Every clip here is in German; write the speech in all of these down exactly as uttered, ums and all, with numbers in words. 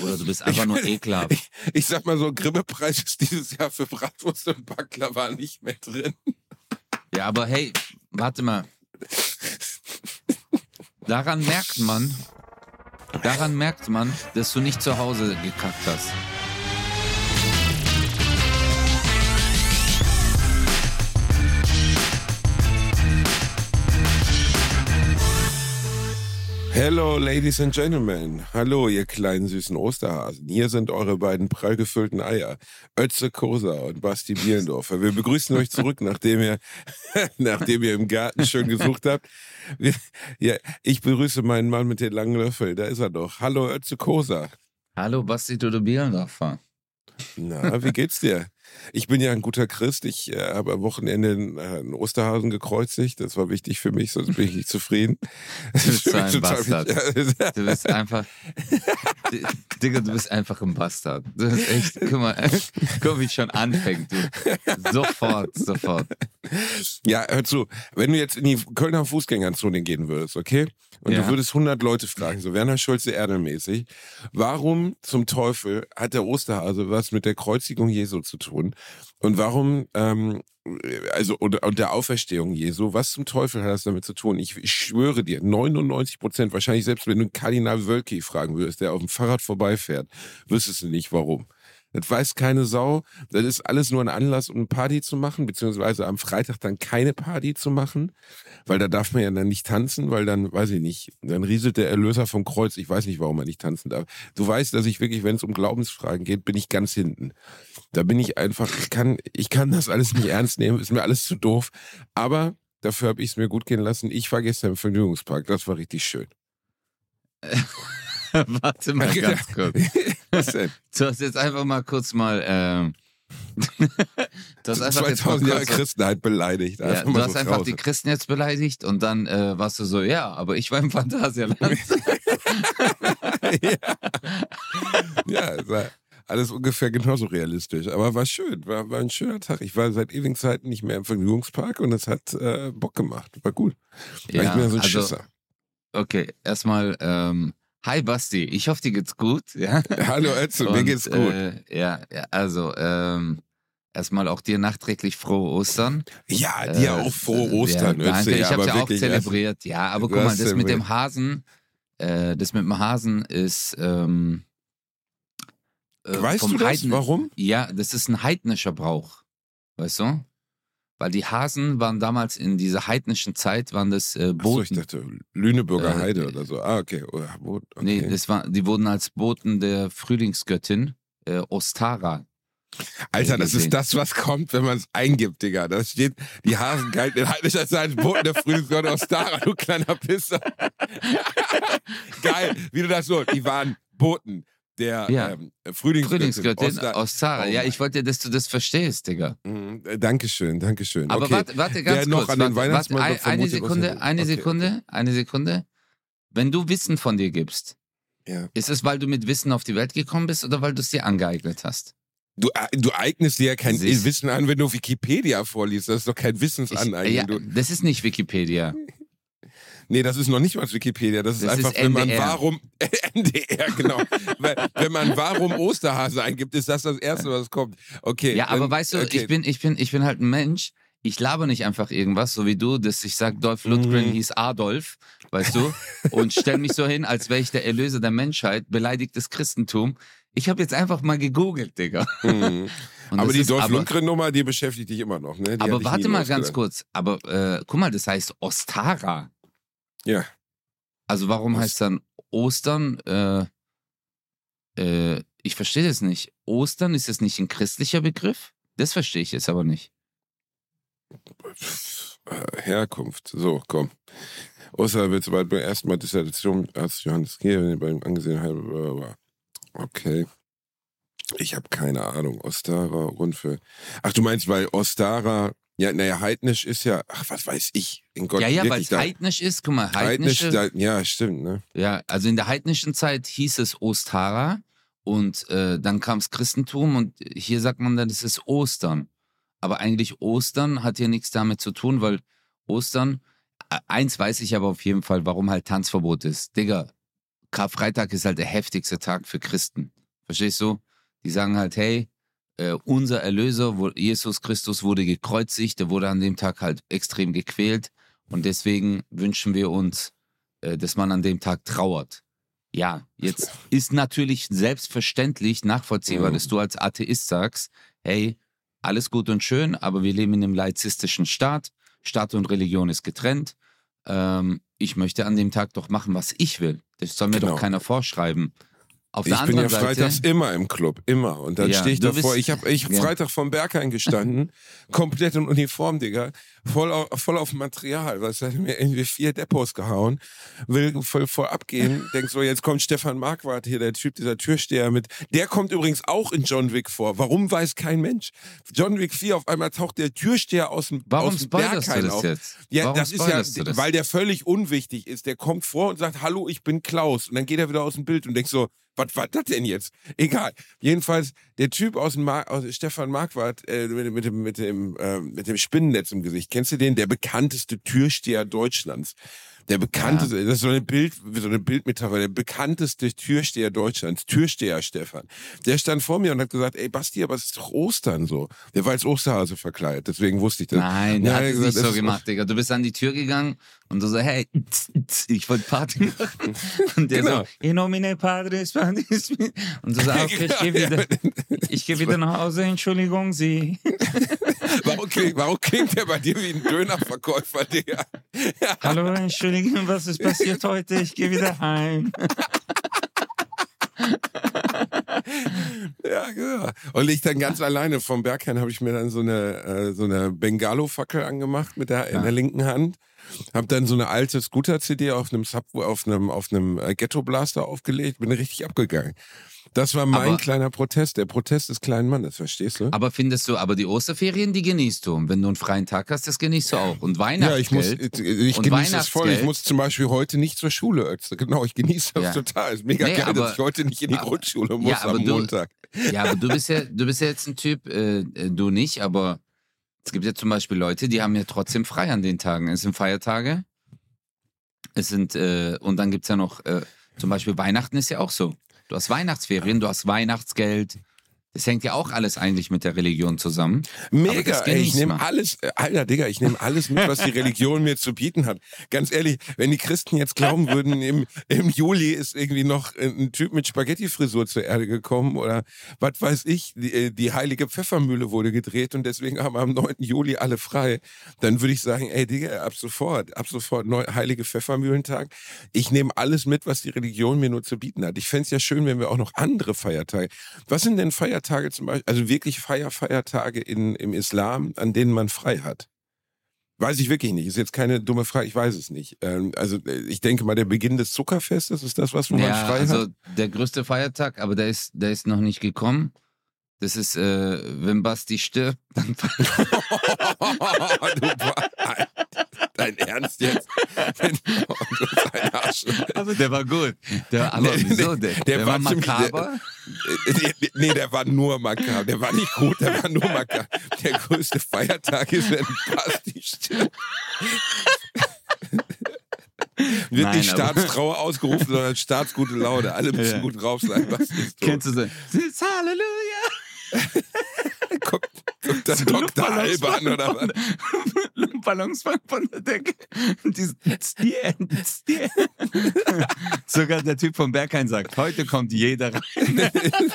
Oder du bist einfach nur ekelhaft. Ich, ich sag mal so, Grimme-Preis ist dieses Jahr für Bratwurst und Baklava nicht mehr drin. Ja, aber hey, warte mal. Daran merkt man, daran merkt man, dass du nicht zu Hause gekackt hast. Hello, Ladies and Gentlemen. Hallo, ihr kleinen süßen Osterhasen. Hier sind eure beiden prall gefüllten Eier, Ötze Kosa und Basti Bierendorfer. Wir begrüßen euch zurück, nachdem ihr, nachdem ihr im Garten schön gesucht habt. Wir, ja, ich begrüße meinen Mann mit den langen Löffeln. Da ist er doch. Hallo, Ötze Kosa. Hallo, Basti Bierendorfer. Na, wie geht's dir? Ich bin ja ein guter Christ. Ich äh, habe am Wochenende einen, äh, einen Osterhasen gekreuzigt. Das war wichtig für mich, sonst bin ich nicht zufrieden. Du bist so ein Bastard. Du bist einfach... Digga, du bist einfach ein Bastard. Du bist echt... Guck mal, guck mal, wie es schon anfängt. Du. Sofort, sofort. Ja, hör zu. Wenn du jetzt in die Kölner Fußgängerzone gehen würdest, okay? Und ja. du würdest hundert Leute fragen, so Werner Schulze-Erdel-mäßig, warum zum Teufel hat der Osterhase was mit der Kreuzigung Jesu zu tun? Und warum, ähm, also, und, und der Auferstehung Jesu, was zum Teufel hat das damit zu tun? Ich, ich schwöre dir, neunundneunzig Prozent, wahrscheinlich selbst wenn du Kardinal Wölki fragen würdest, der auf dem Fahrrad vorbeifährt, wüsstest du nicht, warum. Das weiß keine Sau. Das ist alles nur ein Anlass, um eine Party zu machen, beziehungsweise am Freitag dann keine Party zu machen, weil da darf man ja dann nicht tanzen, weil dann, weiß ich nicht, dann rieselt der Erlöser vom Kreuz. Ich weiß nicht, warum man nicht tanzen darf. Du weißt, dass ich wirklich, wenn es um Glaubensfragen geht, bin ich ganz hinten. Da bin ich einfach, ich kann, ich kann das alles nicht ernst nehmen, ist mir alles zu doof. Aber dafür habe ich es mir gut gehen lassen. Ich war gestern im Vergnügungspark, das war richtig schön. Warte mal ganz kurz. Was denn? Du hast jetzt einfach mal kurz mal ähm, du hast einfach zweitausend Jahre Christenheit beleidigt. Ja, du hast einfach raus. Die Christen jetzt beleidigt und dann äh, warst du so, ja, aber ich war im Phantasialand. ja, ja war alles ungefähr genauso realistisch. Aber war schön, war, war ein schöner Tag. Ich war seit ewigen Zeiten nicht mehr im Vergnügungspark und es hat äh, Bock gemacht. War gut. War ja, ich mir so ein also, Schisser. Okay, erstmal ähm, hi Basti, ich hoffe, dir geht's gut. Ja? Hallo Ötze, mir geht's gut. Äh, ja, ja, also ähm, erstmal auch dir nachträglich frohe Ostern. Ja, dir äh, auch frohe Ostern. Ja, danke, Ötze, ich habe ja auch zelebriert. Erst, ja, aber guck mal, das mit dem Hasen, äh, das mit dem Hasen ist ähm, äh, weißt du das, Heiden, warum? Ja, das ist ein heidnischer Brauch, weißt du? Weil die Hasen waren damals in dieser heidnischen Zeit, waren das äh, Boten. Achso, ich dachte Lüneburger äh, Heide oder so. Ah, okay. okay. Nee, das war, die wurden als Boten der Frühlingsgöttin äh, Ostara. Alter, das ist das, was kommt, wenn man es eingibt, Digga. Da steht, die Hasen galten in heidnischer Zeit als Boten der Frühlingsgöttin Ostara, du kleiner Pisser. Geil, wie du das so, die waren Boten. Der ja. ähm, Frühlingsgöttin, Frühlingsgöttin Ostara. Oh, ja, ich wollte, dass du das verstehst, Digga. Mhm, äh, Dankeschön, Dankeschön. Aber okay. warte, warte ganz Der noch kurz. An den warte, Weihnachtsmann warte, eine Sekunde, eine okay, Sekunde, okay. eine Sekunde. Wenn du Wissen von dir gibst, ja. ist es, weil du mit Wissen auf die Welt gekommen bist oder weil du es dir angeeignet hast? Du, du eignest dir ja kein Siehst. Wissen an, wenn du Wikipedia vorliest. Das ist doch kein Wissensaneignung. Ja, das ist nicht Wikipedia. Nee, das ist noch nicht mal Wikipedia. Das ist das einfach, ist wenn man warum, N D R, genau. Wenn man warum Osterhase eingibt, ist das das Erste, was kommt. Okay. Ja, aber dann, weißt du, okay. ich bin, ich bin, ich bin halt ein Mensch. Ich laber nicht einfach irgendwas, so wie du, dass ich sag, Dolph Lundgren mhm. hieß Adolf, weißt du, und stell mich so hin, als wäre ich der Erlöser der Menschheit, beleidigt das Christentum. Ich habe jetzt einfach mal gegoogelt, Digga. Mhm. Aber die Dolph Lundgren-Nummer, die beschäftigt dich immer noch, ne? Die aber warte mal ganz kurz. Aber äh, guck mal, das heißt Ostara. Ja. Also warum Ost- heißt dann Ostern? Äh, äh, ich verstehe das nicht. Ostern, ist das nicht ein christlicher Begriff? Das verstehe ich jetzt aber nicht. Herkunft. So, komm. Ostern wird sobald beim ersten Mal Dissertation als Johannes Gehr beim angesehen habe. Okay. Ich habe keine Ahnung. Ostara, Rundfeld. Ach, du meinst, weil Ostara, ja, naja, heidnisch ist ja, ach, was weiß ich. In Gott, ja, ja, weil es heidnisch ist. Guck mal, heidnische, heidnisch, da, ja, stimmt, ne? Ja, also in der heidnischen Zeit hieß es Ostara und äh, dann kam das Christentum und hier sagt man dann, das ist Ostern. Aber eigentlich Ostern hat hier nichts damit zu tun, weil Ostern, eins weiß ich aber auf jeden Fall, warum halt Tanzverbot ist. Digga, Karfreitag ist halt der heftigste Tag für Christen. Verstehst du? Die sagen halt, hey, äh, unser Erlöser, wo, Jesus Christus wurde gekreuzigt, der wurde an dem Tag halt extrem gequält und deswegen wünschen wir uns, äh, dass man an dem Tag trauert. Ja, jetzt ist natürlich selbstverständlich nachvollziehbar, dass du als Atheist sagst, hey, alles gut und schön, aber wir leben in einem laizistischen Staat, Staat und Religion ist getrennt. Ähm, ich möchte an dem Tag doch machen, was ich will. Das soll mir Genau. doch keiner vorschreiben. Auf Ich der bin ja anderen Seite, freitags immer im Club, immer. Und dann Ja, stehe ich du davor. bist- Ich habe ich hab ja. Freitag vom Berghain gestanden, komplett in Uniform, Digga. Voll auf, voll auf Material. Weißt du, hat mir irgendwie vier Depots gehauen. Will voll voll abgehen. Denk so, jetzt kommt Stefan Marquardt hier, der Typ, dieser Türsteher mit. Der kommt übrigens auch in John Wick vor. Warum weiß kein Mensch? John Wick vier, auf einmal taucht der Türsteher aus dem, warum aus dem spoilerst du Berghain das auf. jetzt? Ja, warum das ist ja, spoilerst du das? weil der völlig unwichtig ist. Der kommt vor und sagt, hallo, ich bin Klaus. Und dann geht er wieder aus dem Bild und denkt so, was war das denn jetzt? Egal. Jedenfalls, der Typ aus dem Mar aus Stefan Marquardt äh, mit, mit, dem, mit, dem, äh, mit dem Spinnennetz im Gesicht. Kennst du den? Der bekannteste Türsteher Deutschlands. Der bekannteste, ja. Das ist so eine Bild, so eine Bildmetapher, der bekannteste Türsteher Deutschlands, Türsteher Stefan. Der stand vor mir und hat gesagt, ey Basti, aber es ist doch Ostern so. Der war als Osterhase verkleidet, deswegen wusste ich das. Nein, der Ja, hat es gesagt, nicht das so ist- gemacht, Digga. Du bist an die Tür gegangen und du so, hey, tz, tz, ich wollte Party machen. Und der Genau. so, in nomine Padres, Panis. Und du so, okay, ich gehe wieder, ich geh wieder nach Hause, Entschuldigung, Sie. Warum klingt, warum klingt der bei dir wie ein Dönerverkäufer, Digga? Hallo, Entschuldigung, was ist passiert heute? Ich gehe wieder heim. Ja, genau. Und ich dann ganz alleine vom Berghain habe ich mir dann so eine, äh, so eine Bengalo-Fackel angemacht mit der, in der linken Hand. Hab dann so eine alte Scooter-C D auf einem Sub, auf einem, auf einem äh, Ghetto-Blaster aufgelegt, bin richtig abgegangen. Das war mein Aber- kleiner Protest, der Protest des kleinen Mannes, verstehst du? Aber findest du, aber die Osterferien, die genießt du. Und wenn du einen freien Tag hast, das genießt du auch. Und Ja, ich muss, Weihnachtsgeld. ich, ich und genieße es voll. Ich Weihnachtsgeld. muss zum Beispiel heute nicht zur Schule. Ötze. Genau, ich genieße das Ja. total. Ist mega Nee, geil, aber- dass ich heute nicht in die aber- Grundschule muss Ja, aber am du- Montag. Ja, aber du bist ja, du bist ja jetzt ein Typ, äh, äh, du nicht, aber es gibt ja zum Beispiel Leute, die haben ja trotzdem frei an den Tagen. Es sind Feiertage. Es sind, äh, und dann gibt's ja noch, äh, zum Beispiel Weihnachten ist ja auch so. Du hast Weihnachtsferien, du hast Weihnachtsgeld. Das hängt ja auch alles eigentlich mit der Religion zusammen. Aber Mega, das ey, ich genießt nehme man. alles, äh, Alter, Digga, ich nehme alles mit, was die Religion mir zu bieten hat. Ganz ehrlich, wenn die Christen jetzt glauben würden, im, im Juli ist irgendwie noch ein Typ mit Spaghetti-Frisur zur Erde gekommen oder was weiß ich, die, äh, die heilige Pfeffermühle wurde gedreht und deswegen haben wir am neunten Juli alle frei, dann würde ich sagen, ey, Digga, ab sofort, ab sofort, neu, heilige Pfeffermühlentag. Ich nehme alles mit, was die Religion mir nur zu bieten hat. Ich fände es ja schön, wenn wir auch noch andere Feiertage, was sind denn Feiertage zum Beispiel, also wirklich Feier, Feiertage in, im Islam, an denen man frei hat? Weiß ich wirklich nicht. Ist jetzt keine dumme Frage, ich weiß es nicht. Ähm, also äh, ich denke mal, der Beginn des Zuckerfestes ist das, was wo man Ja, frei also hat. der größte Feiertag, aber der ist, der ist noch nicht gekommen. Das ist, äh, wenn Basti stirbt, dann du, Ba- dein Ernst jetzt? Oh, du bist ein Arschloch. Aber der war gut. Der, aber Nee, wieso? nee, Der, der der, war war ziemlich- makaber. Nee, nee, der war nur makaber. Der war nicht gut, der war nur makaber. Der größte Feiertag ist, wenn Basti stirbt. Wird Nein, nicht aber- Staatstrauer ausgerufen, sondern staatsgute Laune. Alle müssen Ja. gut drauf sein. Basti ist tot. Kennst du so? Sitz, Halleluja! Guckt, guckt das So Doktor Luftballons Alban oder was? Luftballons fallen von der Decke. Und dieses, "It's the end, it's the end." Sogar der Typ vom Berghain sagt, heute kommt jeder rein.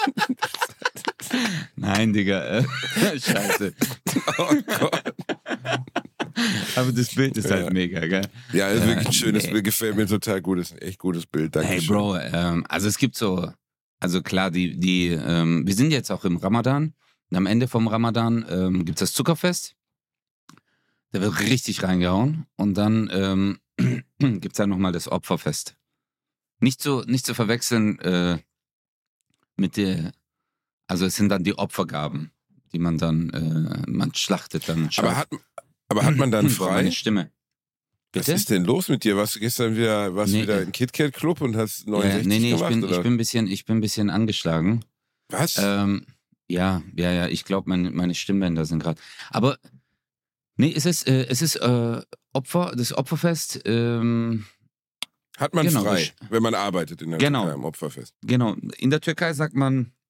Nein, Digga. Äh, scheiße. Oh Gott. Aber das Bild ist halt Ja. mega, gell? Ja, ist Äh, wirklich ein schönes nee. Bild. Gefällt mir total gut. Ist ein echt gutes Bild. Danke Hey Bro, ähm, also es gibt so, also klar, die, die, ähm, wir sind jetzt auch im Ramadan. Und am Ende vom Ramadan ähm, gibt es das Zuckerfest. Da wird richtig reingehauen. Und dann ähm, gibt es dann nochmal das Opferfest. Nicht zu, nicht zu verwechseln äh, mit der, also es sind dann die Opfergaben, die man dann, äh, man schlachtet dann. Aber hat, aber hat man dann Boah, frei? meine Stimme. Was Bitte? ist denn los mit dir? Warst du gestern wieder, warst Nee. wieder im KitKat Club und hast Ja, neunundsechzig nee, nee, ich gemacht? bin, oder? ich, bin ein bisschen, ich bin ein bisschen angeschlagen. Was? Ähm, ja, ja, ja, ich glaube, meine, meine Stimmbänder sind gerade. Aber nee, es ist, äh, es ist äh, Opfer, das Opferfest, ähm, hat man genau, frei, ich- wenn man arbeitet in der Genau. Türkei am Opferfest? genau. In der Türkei sagt man,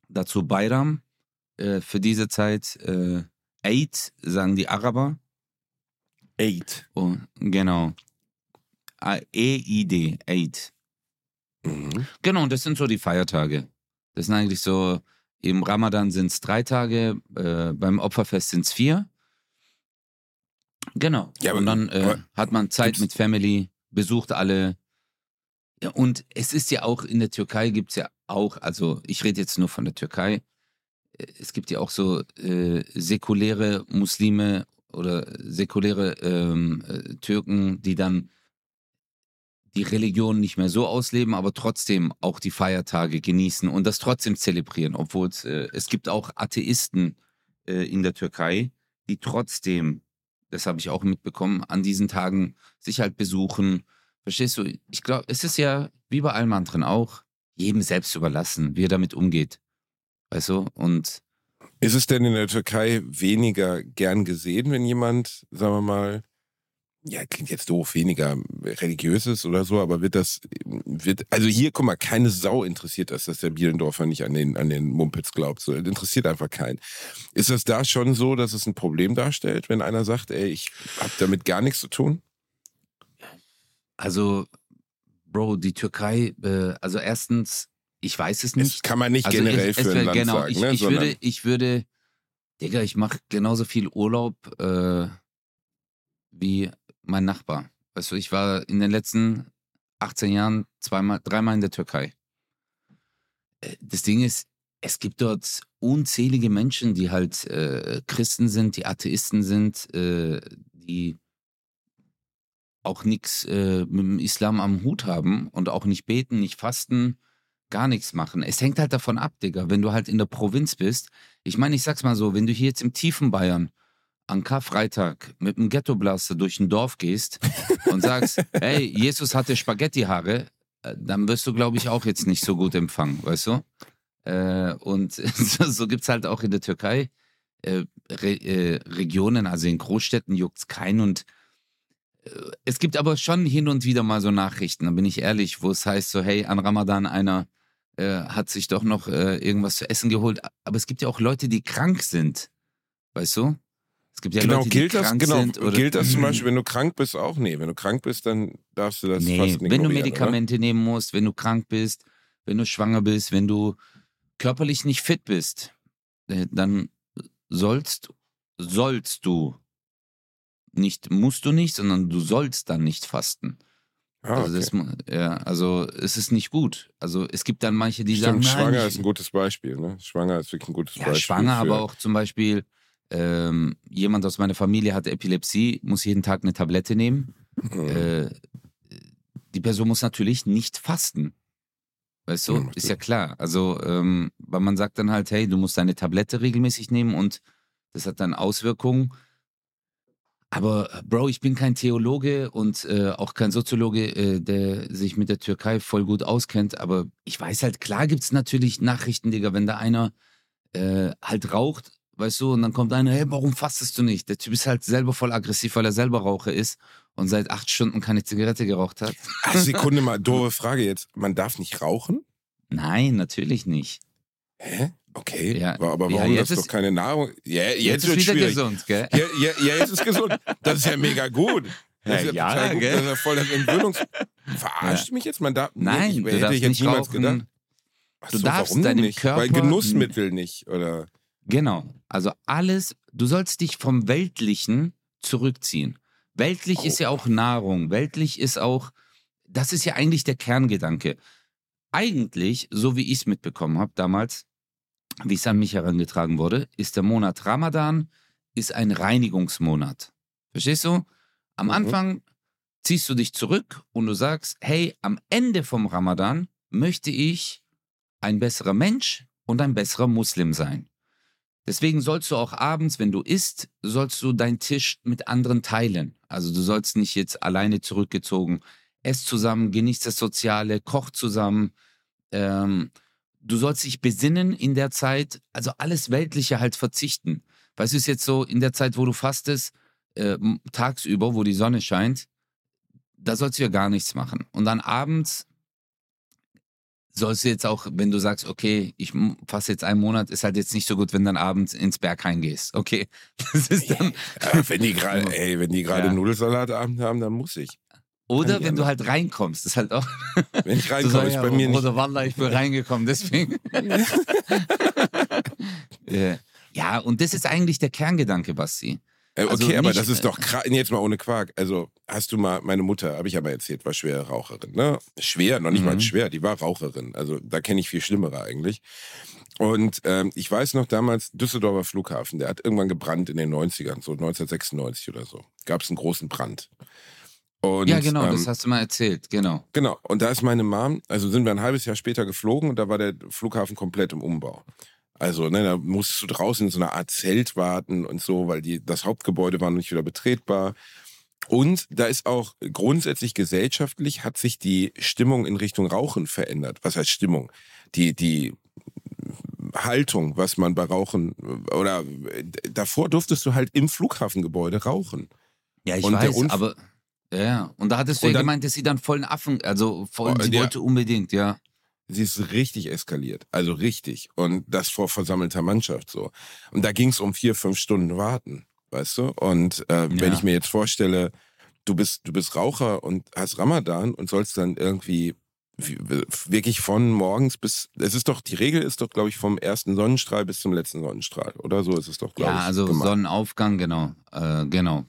Dazu Bayram, äh, für diese Zeit äh, Eid, sagen die Araber. Eid. Oh, genau. E I D, Eid. Mhm. Genau, und das sind so die Feiertage. Das sind eigentlich so, im Ramadan sind es drei Tage, äh, beim Opferfest sind es vier. Genau. Ja, aber, und dann äh, aber hat man Zeit gibt's- mit Family, besucht alle. Ja, und es ist ja auch, in der Türkei gibt es ja auch, also ich rede jetzt nur von der Türkei, äh, es gibt ja auch so äh, säkuläre Muslime oder säkuläre ähm, äh, Türken, die dann die Religion nicht mehr so ausleben, aber trotzdem auch die Feiertage genießen und das trotzdem zelebrieren, obwohl es, äh, es gibt auch Atheisten äh, in der Türkei, die trotzdem, das habe ich auch mitbekommen, an diesen Tagen sich halt besuchen. Verstehst du? Ich glaube, es ist ja wie bei allem anderen auch, jedem selbst überlassen, wie er damit umgeht. Weißt du? Und Ist es denn in der Türkei weniger gern gesehen, wenn jemand, sagen wir mal, ja, klingt jetzt doof, weniger religiös ist oder so, aber wird das, wird, also hier, guck mal, keine Sau interessiert das, dass der Bielendorfer nicht an den, an den Mumpitz glaubt. So, das interessiert einfach keinen. Ist das da schon so, dass es ein Problem darstellt, wenn einer sagt, ey, ich hab damit gar nichts zu tun? also, Bro, die Türkei, äh, also erstens, ich weiß es nicht. Das kann man nicht Also generell es, es für ein wär, Land genau, sagen, ich, ne? ich Sondern, würde, ich würde, Digga, ich mache genauso viel Urlaub äh, wie mein Nachbar. Weißt du, ich war in den letzten achtzehn Jahren zweimal, dreimal in der Türkei. Äh, Das Ding ist, es gibt dort unzählige Menschen, die halt äh, Christen sind, die Atheisten sind, äh, die auch nichts äh, mit dem Islam am Hut haben und auch nicht beten, nicht fasten, gar nichts machen. Es hängt halt davon ab, Digga, wenn du halt in der Provinz bist. Ich meine, ich sag's mal so, wenn du hier jetzt im tiefen Bayern an Karfreitag mit einem Ghettoblaster durch ein Dorf gehst und sagst, hey, Jesus hatte Spaghettihaare, äh, dann wirst du, glaube ich, auch jetzt nicht so gut empfangen, weißt du? Äh, und so, so gibt's halt auch in der Türkei äh, Re äh, Regionen, also in Großstädten juckt's keinen und äh, es gibt aber schon hin und wieder mal so Nachrichten, da bin ich ehrlich, wo es heißt so, hey, an Ramadan einer äh, hat sich doch noch äh, irgendwas zu essen geholt. Aber es gibt ja auch Leute, die krank sind, weißt du? Es gibt ja genau, Leute, die gilt das, krank genau, sind oder. gilt das zum Beispiel, wenn du krank bist, auch? Nee, wenn du krank bist, dann darfst du das Nee, fast wenn du ignorieren, oder? Medikamente nehmen musst, wenn du krank bist, wenn du schwanger bist, wenn du körperlich nicht fit bist, äh, dann sollst, sollst du nicht, musst du nicht, sondern du sollst dann nicht fasten. Ah, Also okay. das, mu- ja, also es ist nicht gut. Also es gibt dann manche, die sagen, Stimmt, nein, schwanger ich, ist ein gutes Beispiel, ne? Schwanger ist wirklich ein gutes ja, Beispiel schwanger, für, aber auch zum Beispiel ähm, jemand aus meiner Familie hat Epilepsie, muss jeden Tag eine Tablette nehmen. Mhm. Äh, die Person muss natürlich nicht fasten. Weißt Ja, du, macht ist Sinn. ja klar. Also, ähm, weil man sagt dann halt, hey, du musst deine Tablette regelmäßig nehmen und das hat dann Auswirkungen. Aber äh, Bro, ich bin kein Theologe und äh, auch kein Soziologe, äh, der sich mit der Türkei voll gut auskennt. Aber ich weiß halt, klar gibt's natürlich Nachrichten, Digga, wenn da einer äh, halt raucht, weißt du, und dann kommt einer, hey, warum fastest du nicht? Der Typ ist halt selber voll aggressiv, weil er selber Raucher ist und seit acht Stunden keine Zigarette geraucht hat. Ach, Sekunde mal, doofe Frage jetzt. Man darf nicht rauchen? Nein, natürlich nicht. Hä? Okay. Ja, aber, aber ja, warum jetzt das doch ist, keine Nahrung? Ja, jetzt, jetzt ist wird wieder schwierig. gesund, gell? Ja, ja, ja, jetzt ist gesund. Das ist ja mega gut. Das ist ja, Ja, total gut. gell? Das ist ja voll das Entwöhnungs... Verarscht mich jetzt? Man darf... Nein, nee, ich, du hätte darfst ich jetzt nicht niemals rauchen. gedacht. Ach Du so, darfst warum denn deinem nicht? Körper Weil Genussmittel nicht, oder? Genau. Also alles, du sollst dich vom Weltlichen zurückziehen. Weltlich Oh. ist ja auch Nahrung. Weltlich ist auch, das ist ja eigentlich der Kerngedanke. Eigentlich, so wie ich es mitbekommen habe damals, wie es an mich herangetragen wurde, ist der Monat Ramadan ist ein Reinigungsmonat. Verstehst du? Am Mhm. Anfang ziehst du dich zurück und du sagst, hey, am Ende vom Ramadan möchte ich ein besserer Mensch und ein besserer Muslim sein. Deswegen sollst du auch abends, wenn du isst, sollst du deinen Tisch mit anderen teilen. Also du sollst nicht jetzt alleine zurückgezogen, ess zusammen, genieß das Soziale, koch zusammen. Ähm, du sollst dich besinnen in der Zeit, also alles Weltliche halt verzichten. Weißt du, ist jetzt so, in der Zeit, wo du fastest, äh, tagsüber, wo die Sonne scheint, da sollst du ja gar nichts machen. Und dann abends sollst du jetzt auch, wenn du sagst, okay, ich fasse jetzt einen Monat, ist halt jetzt nicht so gut, wenn du dann abends ins Berghain gehst. Okay, das ist dann... Ja, wenn die gerade, ey, wenn die gerade Ja. Nudelsalatabend haben, dann muss ich. Oder Kann ich wenn du anders. halt reinkommst, das ist halt auch... Wenn ich Du reinkomme, sagst, ist ja, bei mir nicht. Bruder Wallah, ich bin reingekommen, deswegen... Ja. Ja, und das ist eigentlich der Kerngedanke, Basti. Äh, Okay, Also aber nicht- das ist doch krass. Jetzt mal ohne Quark. Also, hast du mal, meine Mutter, habe ich ja mal erzählt, war schwere Raucherin. Ne? Schwer, noch nicht Mhm. mal schwer, die war Raucherin. Also, da kenne ich viel Schlimmere eigentlich. Und ähm, ich weiß noch damals, Düsseldorfer Flughafen, der hat irgendwann gebrannt in den neunzigern, so neunzehnhundertsechsundneunzig oder so. Gab es einen großen Brand. Und, Ja, genau, ähm, das hast du mal erzählt, genau. Genau, und da ist meine Mom, also sind wir ein halbes Jahr später geflogen und da war der Flughafen komplett im Umbau. Also, ne, da musstest du draußen in so einer Art Zelt warten und so, weil die, das Hauptgebäude war noch nicht wieder betretbar. Und da ist auch grundsätzlich gesellschaftlich hat sich die Stimmung in Richtung Rauchen verändert. Was heißt Stimmung? Die, die Haltung, was man bei Rauchen, oder äh, davor durftest du halt im Flughafengebäude rauchen. Ja, ich Und der weiß, Unf- aber... Ja, und da hattest du Und ja dann- gemeint, dass sie dann vollen Affen, also voll, Oh, sie ja. wollte unbedingt, ja. Sie ist richtig eskaliert, also richtig. Und das vor versammelter Mannschaft so. Und da ging es um vier, fünf Stunden warten, weißt du? Und äh, wenn Ja. ich mir jetzt vorstelle, du bist, du bist Raucher und hast Ramadan und sollst dann irgendwie wie- wirklich von morgens bis, es ist doch, die Regel ist doch, glaube ich, vom ersten Sonnenstrahl bis zum letzten Sonnenstrahl. Oder so ist es doch, glaube ich. Ja, also gemacht. Sonnenaufgang, genau, äh, genau.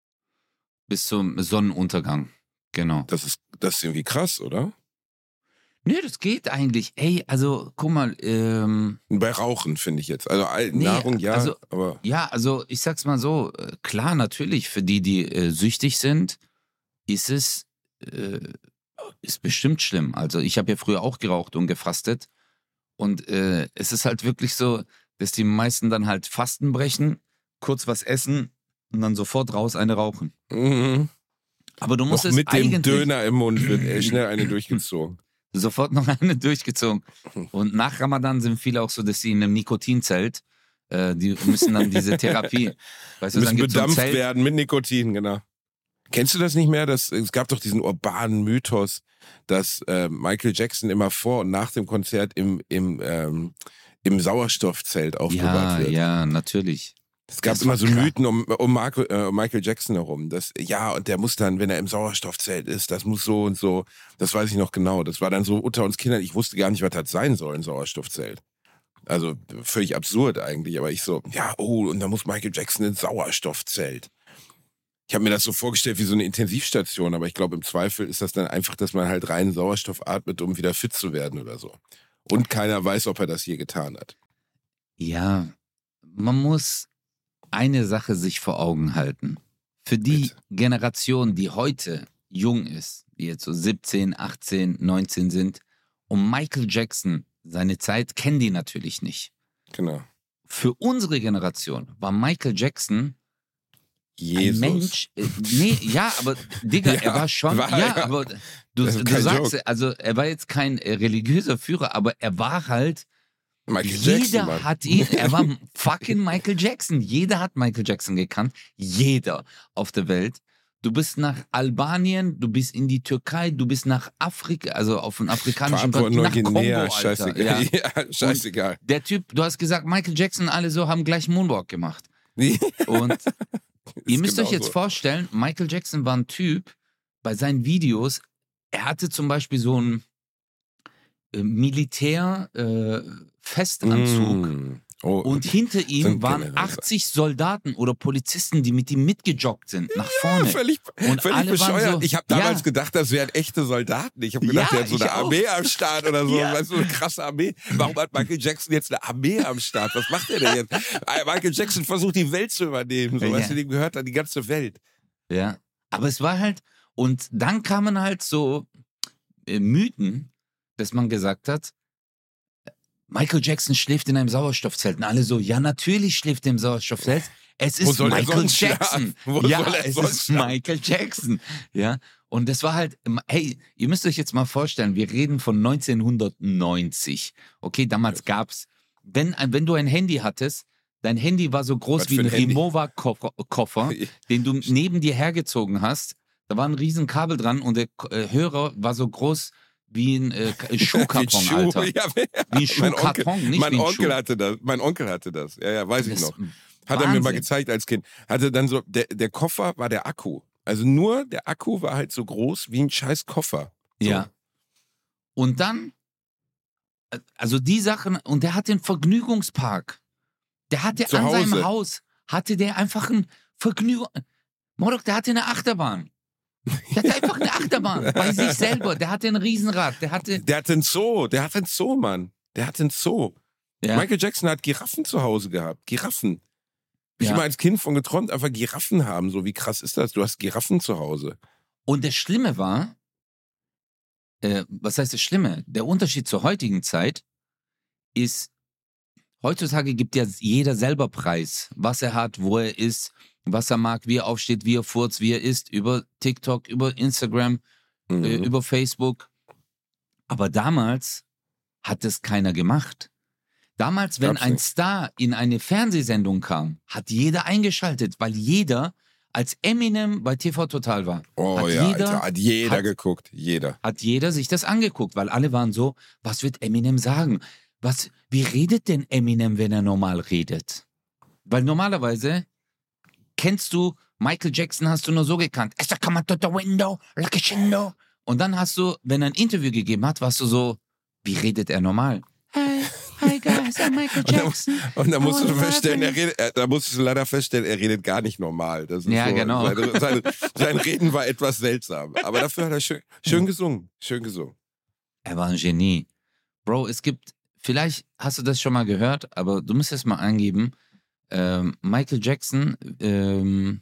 Bis zum Sonnenuntergang, genau. Das ist, das ist irgendwie krass, oder? Nee, das geht eigentlich. Ey, also guck mal, ähm, Bei Rauchen finde ich jetzt. Also all- Nee, Nahrung ja, also- aber ja, also ich sag's mal so, äh, klar, natürlich, für die, die äh, süchtig sind, ist es äh, ist bestimmt schlimm. Also ich habe ja früher auch geraucht und gefastet und äh, es ist halt wirklich so, dass die meisten dann halt Fasten brechen, kurz was essen und dann sofort raus eine rauchen. mhm. Aber du musst noch es mit dem eigentlich Döner im Mund wird äh, schnell eine durchgezogen. sofort noch eine durchgezogen. Und nach Ramadan sind viele auch so, dass sie in einem Nikotinzelt, äh, die müssen dann diese Therapie, weißt du, dann Müssen gibt's so ein bedampft Zelt. werden mit Nikotin, genau. Kennst du das nicht mehr? Das, es gab doch diesen urbanen Mythos, dass äh, Michael Jackson immer vor und nach dem Konzert im, im, ähm, im Sauerstoffzelt aufbewahrt Ja, wird. ja, natürlich. Es gab Das immer war so krass. Mythen um, um Marco, äh, Michael Jackson herum. Dass, ja, und der muss dann, wenn er im Sauerstoffzelt ist, das muss so und so. Das weiß ich noch genau. Das war dann so unter uns Kindern. Ich wusste gar nicht, was das sein soll, ein Sauerstoffzelt. Also völlig absurd eigentlich. Aber ich so, ja, oh, und da muss Michael Jackson ins Sauerstoffzelt. Ich habe mir das so vorgestellt wie so eine Intensivstation. Aber ich glaube, im Zweifel ist das dann einfach, dass man halt reinen Sauerstoff atmet, um wieder fit zu werden oder so. Und keiner weiß, ob er das je getan hat. Ja, man muss eine Sache sich vor Augen halten. Für die Bitte. Generation, die heute jung ist, die jetzt so siebzehn, achtzehn, neunzehn sind, um Michael Jackson, seine Zeit, kennen die natürlich nicht. Genau. Für unsere Generation war Michael Jackson Jesus. ein Mensch. Äh, nee, ja, aber Digga, Ja, er war schon. war ja, er. aber du, Das ist du kein sagst, Joke. also er war jetzt kein äh, religiöser Führer, aber er war halt. Michael Jeder Jackson, Mann. hat ihn, er war fucking Michael Jackson. Jeder hat Michael Jackson gekannt. Jeder auf der Welt. Du bist nach Albanien, du bist in die Türkei, du bist nach Afrika, also auf den afrikanischen Papua Kontinent, nach Kongo, Neuguinea, Alter. scheißegal. Ja. Ja, scheißegal. Der Typ, du hast gesagt, Michael Jackson, alle so haben gleich Moonwalk gemacht. Und ihr müsst euch jetzt vorstellen, Michael Jackson war ein Typ, bei seinen Videos, er hatte zum Beispiel so einen äh, Militär-Festanzug. Mm. Oh, Und hinter ihm Sind waren generell achtzig Soldaten oder Polizisten, die mit ihm mitgejoggt sind, nach vorne. völlig, Und völlig alle waren bescheuert. so- ich habe damals Ja. gedacht, das wären echte Soldaten. Ich habe gedacht, Ja, der hat so ich eine auch. Armee am Start oder so. Ja. Weißt du, eine krasse Armee. Warum hat Michael Jackson jetzt eine Armee am Start? Was macht er denn jetzt? Michael Jackson versucht, die Welt zu übernehmen. So, Ja. weißt du, dem gehört dann die ganze Welt. Ja, aber es war halt, und dann kamen halt so äh, Mythen, dass man gesagt hat, Michael Jackson schläft in einem Sauerstoffzelt. Und alle so, ja, natürlich schläft er im Sauerstoffzelt. Es Wo ist soll er Michael sonst Jackson. schlafen? Wo Ja, soll er es sonst ist schlafen? Michael Jackson. Ja, und das war halt, hey, ihr müsst euch jetzt mal vorstellen, wir reden von neunzehnhundertneunzig. Okay, damals gab's, wenn, wenn du ein Handy hattest, dein Handy war so groß Was wie für ein ein Handy? Remover-Koffer, Koffer, den du neben dir hergezogen hast. Da war ein riesen Kabel dran und der äh, Hörer war so groß wie ein äh, Schuhkarton, Schuh, Alter. Ja, wie ein Schuhkarton, nicht mein wie ein Onkel Schuh. hatte das. Mein Onkel hatte das. Ja, ja, weiß ich Das noch. ist Hat er mir mal Wahnsinn. gezeigt als Kind. Hatte dann so, der, der Koffer war der Akku. Also nur der Akku war halt so groß wie ein scheiß Koffer. So. Ja. Und dann, äh, also die Sachen, und der hat den Vergnügungspark. Der hatte Zu an Hause. seinem Haus, hatte der einfach ein Vergnügung. Morok, der hatte eine Achterbahn. Der hatte einfach eine Achterbahn bei sich selber. Der hatte ein Riesenrad. Der hatte. Der hatte einen Zoo. Der hatte einen Zoo, Mann. Der hatte einen Zoo. Ja. Michael Jackson hat Giraffen zu Hause gehabt. Giraffen. Ich Ja. immer als Kind von geträumt, einfach Giraffen haben. So, wie krass ist das? Du hast Giraffen zu Hause. Und das Schlimme war, äh, was heißt das Schlimme? Der Unterschied zur heutigen Zeit ist, heutzutage gibt ja jeder selber Preis, was er hat, wo er ist, was er mag, wie er aufsteht, wie er furzt, wie er isst, über TikTok, über Instagram, Mhm. äh, über Facebook. Aber damals hat es keiner gemacht. Damals, wenn Gab's ein nicht. Star in eine Fernsehsendung kam, hat jeder eingeschaltet, weil jeder, als Eminem bei T V Total war, Oh hat, ja, jeder, Alter, hat jeder hat- geguckt. Jeder. hat jeder sich das angeguckt, weil alle waren so, was wird Eminem sagen? Was, wie redet denn Eminem, wenn er normal redet? Weil normalerweise kennst du, Michael Jackson hast du nur so gekannt. As I come out the window, like a shindo. Und dann hast du, wenn er ein Interview gegeben hat, warst du so, wie redet er normal? Hi, hi guys, I'm Michael Und da- Jackson. Und da I musst du wanna feststellen, rap er redet, er, da musst du leider feststellen, er redet gar nicht normal. Das ist Ja, so, genau. Seine, seine, sein Reden war etwas seltsam. Aber dafür hat er schön, schön gesungen. Schön gesungen. Er war ein Genie. Bro, es gibt, vielleicht hast du das schon mal gehört, aber du musst es mal angeben. Ähm, Michael Jackson, ähm,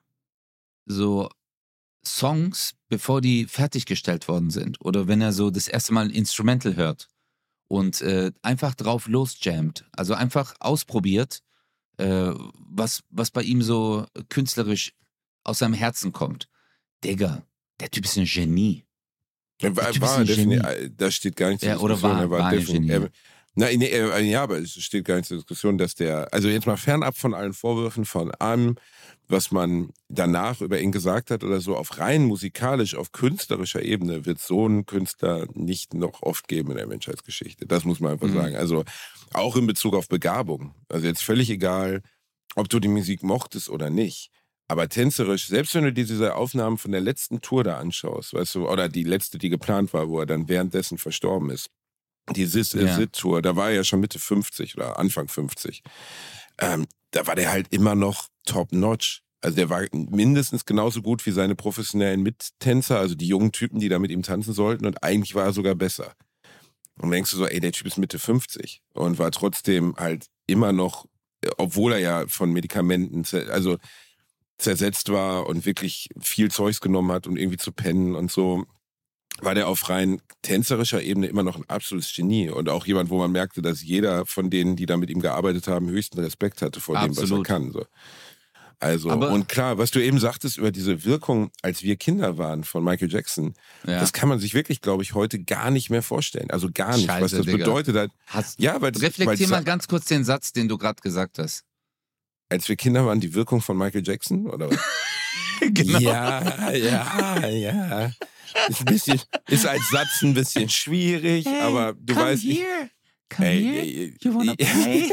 so Songs, bevor die fertiggestellt worden sind. Oder wenn er so das erste Mal ein Instrumental hört und äh, einfach drauf losjammt. Also einfach ausprobiert, äh, was, was bei ihm so künstlerisch aus seinem Herzen kommt. Digga, der Typ ist ein Genie. Er war, Du bist war ein defini- Genie. das steht gar nicht zur Ja, oder Diskussion. war- er war, war ein defini- Genie. Er, nein, nee, er, ja, aber es steht gar nicht zur Diskussion, dass der, also jetzt mal fernab von allen Vorwürfen, von allem, was man danach über ihn gesagt hat oder so, auf rein musikalisch, auf künstlerischer Ebene wird so ein Künstler nicht noch oft geben in der Menschheitsgeschichte. Das muss man einfach Mhm. sagen. Also auch in Bezug auf Begabung. Also jetzt völlig egal, ob du die Musik mochtest oder nicht. Aber tänzerisch, selbst wenn du dir diese Aufnahmen von der letzten Tour da anschaust, weißt du, oder die letzte, die geplant war, wo er dann währenddessen verstorben ist, die Sis Ja. Sit Tour, da war er ja schon Mitte fünfzig oder Anfang fünfzig. Ähm, da war der halt immer noch top-notch. Also der war mindestens genauso gut wie seine professionellen Mittänzer, also die jungen Typen, die da mit ihm tanzen sollten, und eigentlich war er sogar besser. Und dann denkst du so, ey, der Typ ist Mitte fünfzig und war trotzdem halt immer noch, obwohl er ja von Medikamenten, zer- also zersetzt war und wirklich viel Zeugs genommen hat, um irgendwie zu pennen und so, war der auf rein tänzerischer Ebene immer noch ein absolutes Genie und auch jemand, wo man merkte, dass jeder von denen, die da mit ihm gearbeitet haben, höchsten Respekt hatte vor dem, was er Absolut. kann. So. Also, Aber- und klar, was du eben sagtest über diese Wirkung, als wir Kinder waren von Michael Jackson, Ja. das kann man sich wirklich, glaube ich, heute gar nicht mehr vorstellen. Also gar nicht, Scheiße, was das Digga. bedeutet hat. Hast, Ja, weil reflektier mal ganz kurz den Satz, den du gerade gesagt hast. als wir Kinder waren, die Wirkung von Michael Jackson, oder was? Genau. Ja, ja, ja. Ist ein bisschen, ist als Satz ein bisschen schwierig, aber du weißt, ich, here. Come Ey, here. ey, You wanna play?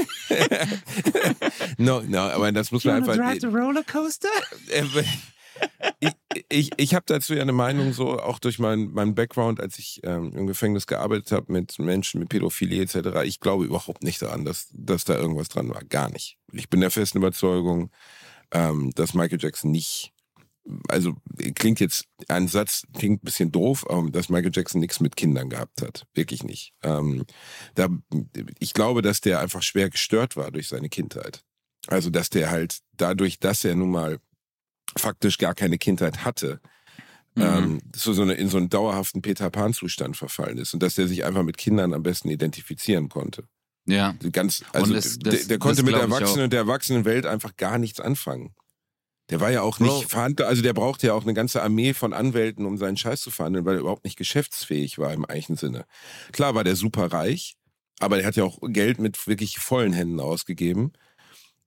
no, no, aber das muss You man wanna einfach. drive the roller coaster? Äh, ich ich, ich habe dazu ja eine Meinung, so auch durch meinen mein Background, als ich ähm, im Gefängnis gearbeitet habe mit Menschen mit Pädophilie et cetera. Ich glaube überhaupt nicht daran, dass, dass da irgendwas dran war. Gar nicht. Ich bin der festen Überzeugung, ähm, dass Michael Jackson nicht, also klingt jetzt, ein Satz klingt ein bisschen doof, aber dass Michael Jackson nichts mit Kindern gehabt hat. Wirklich nicht. Ähm, da, ich glaube, dass der einfach schwer gestört war durch seine Kindheit. Also, dass der halt dadurch, dass er nun mal faktisch gar keine Kindheit hatte, Mhm. ähm, so, so eine, in so einen dauerhaften Peter-Pan-Zustand verfallen ist und dass der sich einfach mit Kindern am besten identifizieren konnte. Ja. Ganz, also das- der, das- der konnte das mit der glaub ich Erwachsenen auch. und der Erwachsenenwelt einfach gar nichts anfangen. Der war ja auch Bro. nicht verhandelt, also der brauchte ja auch eine ganze Armee von Anwälten, um seinen Scheiß zu verhandeln, weil er überhaupt nicht geschäftsfähig war im eigentlichen Sinne. Klar war der super reich, aber der hat ja auch Geld mit wirklich vollen Händen ausgegeben.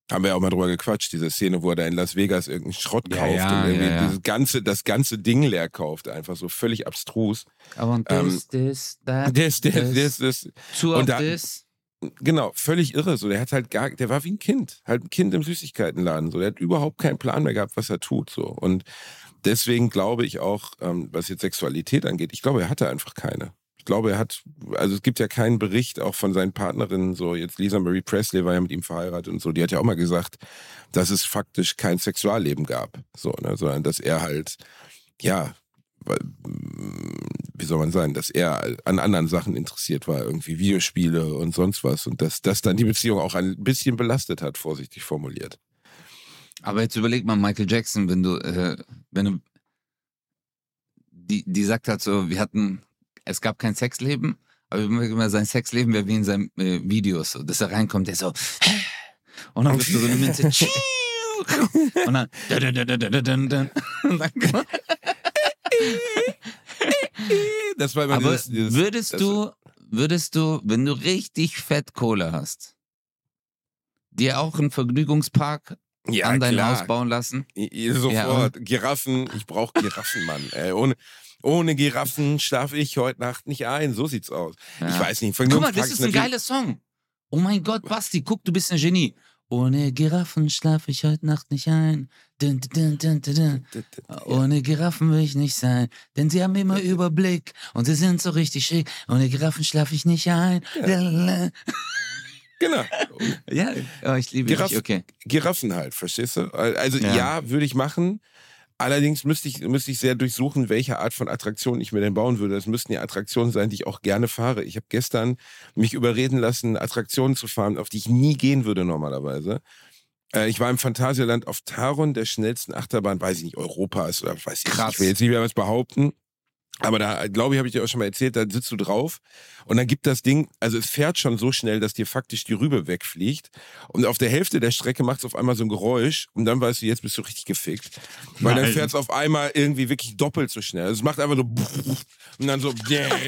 Haben wir ja auch mal drüber gequatscht, diese Szene, wo er da in Las Vegas irgendeinen Schrott Ja, kauft ja, und irgendwie ja, ja. dieses ganze, das ganze Ding leer kauft, einfach so völlig abstrus. I want this, this, that, Das, das, this, das, das. two Und of da- this. Genau, völlig irre. So, der hat halt gar, der war wie ein Kind, halt ein Kind im Süßigkeitenladen. So, der hat überhaupt keinen Plan mehr gehabt, was er tut. So, und deswegen glaube ich auch, ähm, was jetzt Sexualität angeht, ich glaube, er hatte einfach keine. Ich glaube, er hat, also es gibt ja keinen Bericht auch von seinen Partnerinnen, so jetzt Lisa Marie Presley war ja mit ihm verheiratet und so, die hat ja auch mal gesagt, dass es faktisch kein Sexualleben gab, so, ne, sondern dass er halt, ja, weil, wie soll man sagen, dass er an anderen Sachen interessiert war, irgendwie Videospiele und sonst was und dass das dann die Beziehung auch ein bisschen belastet hat, vorsichtig formuliert. Aber jetzt überleg mal, Michael Jackson, wenn du, äh, wenn du, die, die sagt halt so, wir hatten, es gab kein Sexleben, aber immer sein Sexleben wäre wie in seinen äh, Videos, so, dass er reinkommt, der so, und dann bist du so eine Minze, und dann, und dann Das war immer aber dieses, dieses, würdest das, du, würdest du, wenn du richtig fett Kohle hast, dir auch einen Vergnügungspark ja, an dein klar. Haus bauen lassen? I- i- Sofort. Giraffen, ich brauche Giraffen, Mann. Ey, ohne, ohne Giraffen schlafe ich heute Nacht nicht ein. So sieht's aus. Ja. Ich weiß nicht. Guck mal, das Vergnügungspark ist ein natürlich- geiler Song. Oh mein Gott, Basti, guck, du bist ein Genie. Ohne Giraffen schlafe ich heute Nacht nicht ein. Dun, dun, dun, dun, dun. Ohne Giraffen will ich nicht sein, denn sie haben immer Überblick und sie sind so richtig schick. Ohne Giraffen schlafe ich nicht ein. Ja, Genau. ja oh, ich liebe Giraff- dich, okay. Giraffen halt, verstehst du? Also Ja. ja, würde ich machen. Allerdings müsste ich, müsste ich sehr durchsuchen, welche Art von Attraktion ich mir denn bauen würde. Das müssten ja Attraktionen sein, die ich auch gerne fahre. Ich habe gestern mich überreden lassen, Attraktionen zu fahren, auf die ich nie gehen würde normalerweise. Äh, ich war im Phantasialand auf Taron, der schnellsten Achterbahn, weiß ich nicht, Europas oder weiß ich nicht. Krass. Ich will jetzt nicht mehr was behaupten. Aber da, glaube ich, habe ich dir auch schon mal erzählt, da sitzt du drauf und dann gibt das Ding, also es fährt schon so schnell, dass dir faktisch die Rübe wegfliegt und auf der Hälfte der Strecke macht es auf einmal so ein Geräusch und dann weißt du, jetzt bist du richtig gefickt. Weil dann Nein. fährt es auf einmal irgendwie wirklich doppelt so schnell. Also es macht einfach so und dann so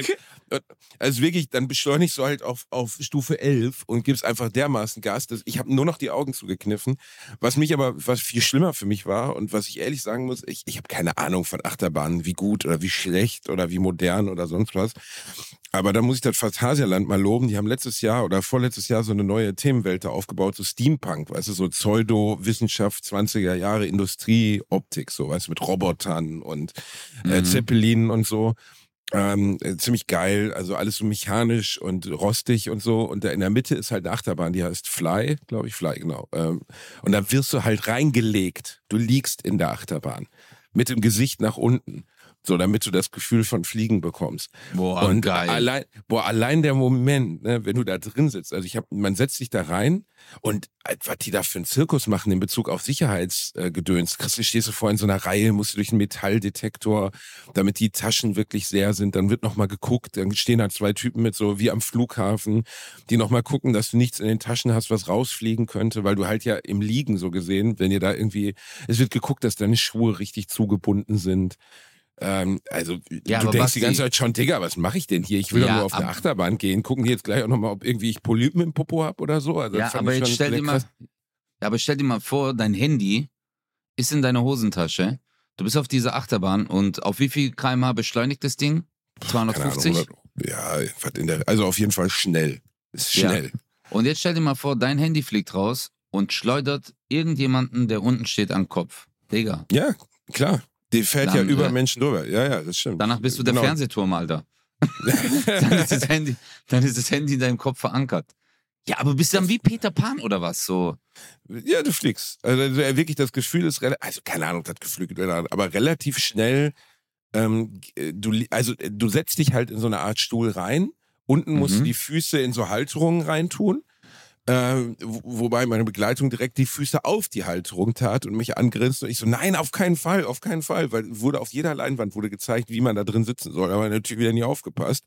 also wirklich, dann beschleunigst du halt auf, auf Stufe elf und gibst einfach dermaßen Gas, dass ich habe nur noch die Augen zugekniffen. Was mich aber, was viel schlimmer für mich war und was ich ehrlich sagen muss, ich, ich habe keine Ahnung von Achterbahnen, wie gut oder wie schlecht oder wie modern oder sonst was. Aber da muss ich das Phantasialand mal loben. Die haben letztes Jahr oder vorletztes Jahr so eine neue Themenwelt da aufgebaut, so Steampunk, weißt du, so Pseudo-Wissenschaft, zwanziger Jahre Industrie, Optik, so, weißt du, mit Robotern und äh, Mhm. Zeppelinen und so. Ähm, äh, ziemlich geil, also alles so mechanisch und rostig und so. Und da in der Mitte ist halt eine Achterbahn, die heißt Fly, glaube ich, Fly, genau. Ähm, und da wirst du halt reingelegt. Du liegst in der Achterbahn mit dem Gesicht nach unten. So, damit du das Gefühl von Fliegen bekommst. Boah, und geil. allein, boah, allein der Moment, ne, wenn du da drin sitzt, also ich hab, man setzt sich da rein und äh, was die da für einen Zirkus machen in Bezug auf Sicherheitsgedöns. Äh, Christi, stehst du vor in so einer Reihe, musst du durch einen Metalldetektor, damit die Taschen wirklich leer sind, dann wird nochmal geguckt, dann stehen da zwei Typen mit so wie am Flughafen, die nochmal gucken, dass du nichts in den Taschen hast, was rausfliegen könnte, weil du halt ja im Liegen so gesehen, wenn ihr da irgendwie, es wird geguckt, dass deine Schuhe richtig zugebunden sind. Ähm, also Ja, du aber denkst Basti- die ganze Zeit schon, Digga, was mache ich denn hier? Ich will Ja, doch nur auf eine ab- Achterbahn gehen. Gucken die jetzt gleich auch nochmal, ob irgendwie ich Polypen im Popo hab oder so. Also, Ja, das fand aber ich jetzt schon stell dir sehr mal, krass. ja, aber stell dir mal vor, dein Handy ist in deiner Hosentasche. Du bist auf dieser Achterbahn und auf wie viel Kilometer pro Stunde beschleunigt das Ding? Keine Ahnung, zweihundertfünfzig? hundert Ja, was in der, also auf jeden Fall schnell. Ist Ja. schnell. Und jetzt stell dir mal vor, dein Handy fliegt raus und schleudert irgendjemanden, der unten steht, an den Kopf. Digga, Ja, klar. Die fährt Dann, ja über äh, Menschen drüber. Ja, ja, das stimmt. danach bist du der Genau. Fernsehturm, Alter. Dann ist das Handy, dann ist das Handy in deinem Kopf verankert. Ja, aber bist du dann wie Peter Pan oder was? So. Ja, du fliegst. Also also wirklich das Gefühl ist relativ, also keine Ahnung, das Gefühl, aber relativ schnell, ähm, du, li- also du setzt dich halt in so eine Art Stuhl rein, unten musst Mhm. du die Füße in so Halterungen reintun, äh, wo- wobei meine Begleitung direkt die Füße auf die Halterung tat und mich angrinste und ich so, nein, auf keinen Fall, auf keinen Fall, weil wurde auf jeder Leinwand wurde gezeigt, wie man da drin sitzen soll, aber natürlich wieder nie aufgepasst.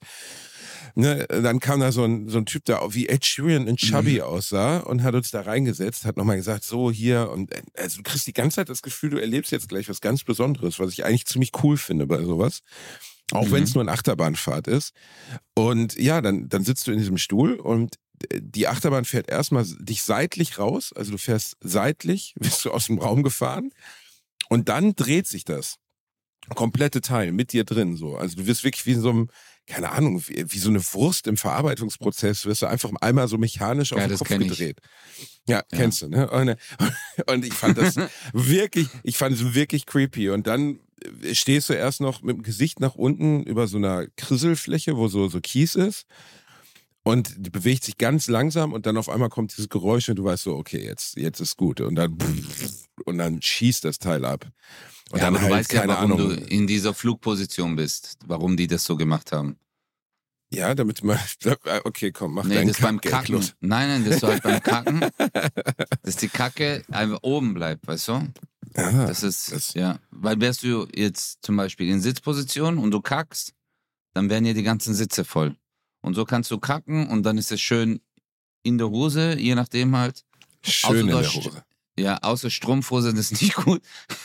Ne, dann kam da so ein, so ein Typ, der wie Ed Sheeran in Chubby Mhm. aussah und hat uns da reingesetzt, hat nochmal gesagt, so hier und äh, also du kriegst die ganze Zeit das Gefühl, du erlebst jetzt gleich was ganz Besonderes, was ich eigentlich ziemlich cool finde bei sowas. Auch Mhm. wenn es nur eine Achterbahnfahrt ist. Und ja, dann, dann sitzt du in diesem Stuhl und die Achterbahn fährt erstmal dich seitlich raus, also du fährst seitlich, wirst du aus dem Raum gefahren und dann dreht sich das komplette Teil mit dir drin. So. Also du wirst wirklich wie in so einem, keine Ahnung, wie, wie so eine Wurst im Verarbeitungsprozess, wirst du einfach einmal so mechanisch auf Ja, den das Kopf kenn ich. gedreht. Ja, Ja. kennst du, ne? Und, und ich fand das wirklich, ich fand es wirklich creepy. Und dann stehst du erst noch mit dem Gesicht nach unten über so einer Krisselfläche, wo so, so Kies ist. Und die bewegt sich ganz langsam und dann auf einmal kommt dieses Geräusch und du weißt so, okay, jetzt, jetzt ist gut. Und dann, und dann schießt das Teil ab. Und Ja, dann aber du halt, weißt ja, keine warum Ahnung. du in dieser Flugposition bist, warum die das so gemacht haben. Ja, damit man, okay, komm, mach Nee, deinen das beim Kack, Kacken. los. Nein, nein, das ist halt beim Kacken, dass die Kacke einfach oben bleibt, weißt du? Aha, Das ist, das- ja, weil wärst du jetzt zum Beispiel in Sitzposition und du kackst, dann wären ja die ganzen Sitze voll. Und so kannst du kacken und dann ist es schön in der Hose, je nachdem halt. Schön Außer in du der hast St- Hose. Ja, außer Strumpfhose, das ist nicht gut.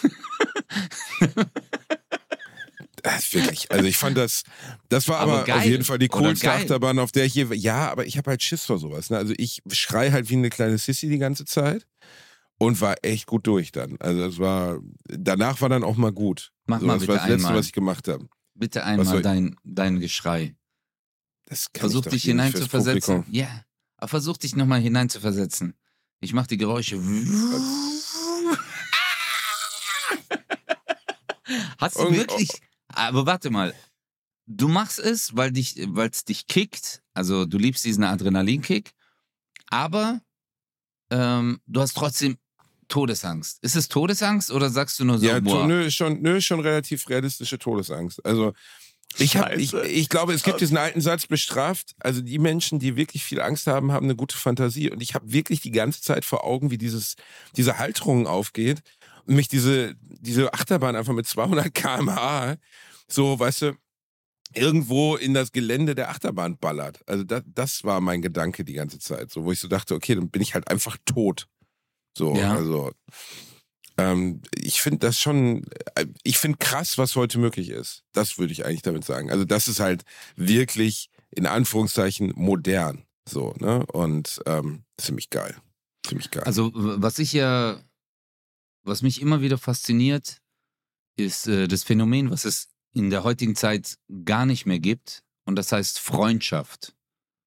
Das ist wirklich, also ich fand das, das war Aber aber, geil. auf jeden Fall die Oder coolste geil. Achterbahn, auf der ich hier, ja, aber ich habe halt Schiss vor sowas. Ne? Also ich schrei halt wie eine kleine Sissy die ganze Zeit und war echt gut durch dann. Also es war, danach war dann auch mal gut. Mach so, mal das bitte war das Letzte, einmal. was ich gemacht habe. Bitte Was einmal soll- dein, dein Geschrei. Das kann Versuch ich doch dich hier nicht fürs hineinzuversetzen. Publikum. Ja, aber versuch dich nochmal hineinzuversetzen. Ich mach die Geräusche. Hast du Und- wirklich. Aber warte mal. Du machst es, weil dich, weil es dich kickt. Also du liebst diesen Adrenalinkick. Aber ähm, du hast trotzdem Todesangst. Ist es Todesangst oder sagst du nur so, Ja, boah, to, nö, ist schon, nö, ist schon relativ realistische Todesangst. Also ich, hab, ich, Scheiße. ich glaube, es gibt diesen alten Satz, bestraft, also die Menschen, die wirklich viel Angst haben, haben eine gute Fantasie. Und ich habe wirklich die ganze Zeit vor Augen, wie dieses, diese Halterung aufgeht und mich diese, diese Achterbahn einfach mit zweihundert Kilometer pro Stunde so, weißt du, irgendwo in das Gelände der Achterbahn ballert. Also das, das war mein Gedanke die ganze Zeit, so wo ich so dachte, okay, dann bin ich halt einfach tot. So, Ja. also ähm, ich finde das schon, äh, ich finde krass, was heute möglich ist. Das würde ich eigentlich damit sagen. Also das ist halt wirklich in Anführungszeichen modern, so, ne? Und ähm, ziemlich geil, ziemlich geil. Also, w- was ich ja, was mich immer wieder fasziniert, ist äh, das Phänomen, was es in der heutigen Zeit gar nicht mehr gibt. Und das heißt Freundschaft.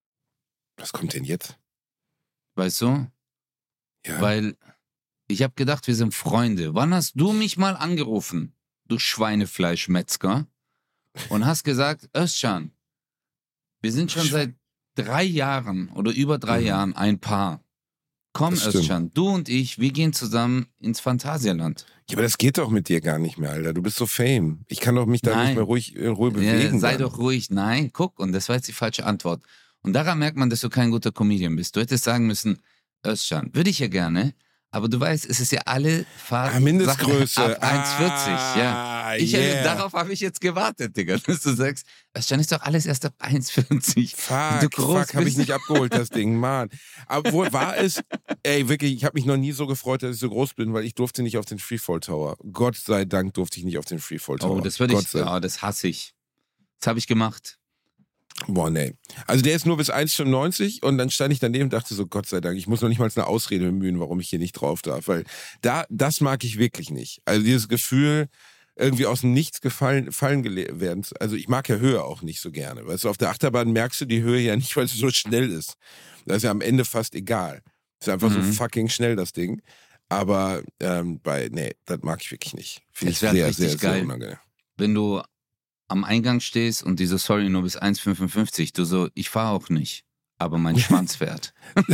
Was kommt denn jetzt? Weißt du? Ja. Weil ich habe gedacht, wir sind Freunde. Wann hast du mich mal angerufen, du Schweinefleischmetzger, und hast gesagt, Özcan, wir sind schon Schwe- seit drei Jahren oder über drei Mhm. Jahren ein Paar. Komm, Das stimmt. Özcan, du und ich, wir gehen zusammen ins Phantasialand. Ja, aber das geht doch mit dir gar nicht mehr, Alter. Du bist so fame. Ich kann doch mich da Nein. nicht mehr ruhig in Ruhe Ja, bewegen. sei dann. doch ruhig. Nein, guck, und das war jetzt die falsche Antwort. Und daran merkt man, dass du kein guter Comedian bist. Du hättest sagen müssen, Özcan, würde ich ja gerne, aber du weißt, es ist ja alle Fahrt Ah, Mindestgröße. Sachen ab eins vierzig, ja. Ah, Ich, yeah. Darauf habe ich jetzt gewartet, Digga, dass du sagst, Özcan ist doch alles erst ab eins vierzig. Fuck, du groß fuck, habe ich bist. nicht abgeholt, das Ding, Mann. Aber wohl war es, ey, wirklich, ich habe mich noch nie so gefreut, dass ich so groß bin, weil ich durfte nicht auf den Freefall Tower. Gott sei Dank durfte ich nicht auf den Freefall Tower. Oh, das würde Gott ich, sei Dank. ja, das hasse ich. Das habe ich gemacht. Boah, nee. Also der ist nur bis eins fünfundneunzig und dann stand ich daneben und dachte so, Gott sei Dank, ich muss noch nicht mal eine Ausrede bemühen, warum ich hier nicht drauf darf, weil da, das mag ich wirklich nicht. Also dieses Gefühl, irgendwie aus dem Nichts gefallen, fallen gele- werden. Also ich mag ja Höhe auch nicht so gerne. Weißt du, auf der Achterbahn merkst du die Höhe ja nicht, weil sie so schnell ist. Das ist ja am Ende fast egal. Ist einfach Mhm. so fucking schnell, das Ding. Aber ähm, bei, nee, das mag ich wirklich nicht. Finde ich Das sehr, wär sehr, richtig sehr geil. unangenehm. Wenn du am Eingang stehst und die so, sorry, nur bis eins fünfundfünfzig, du so, ich fahre auch nicht, aber mein Schwanz fährt.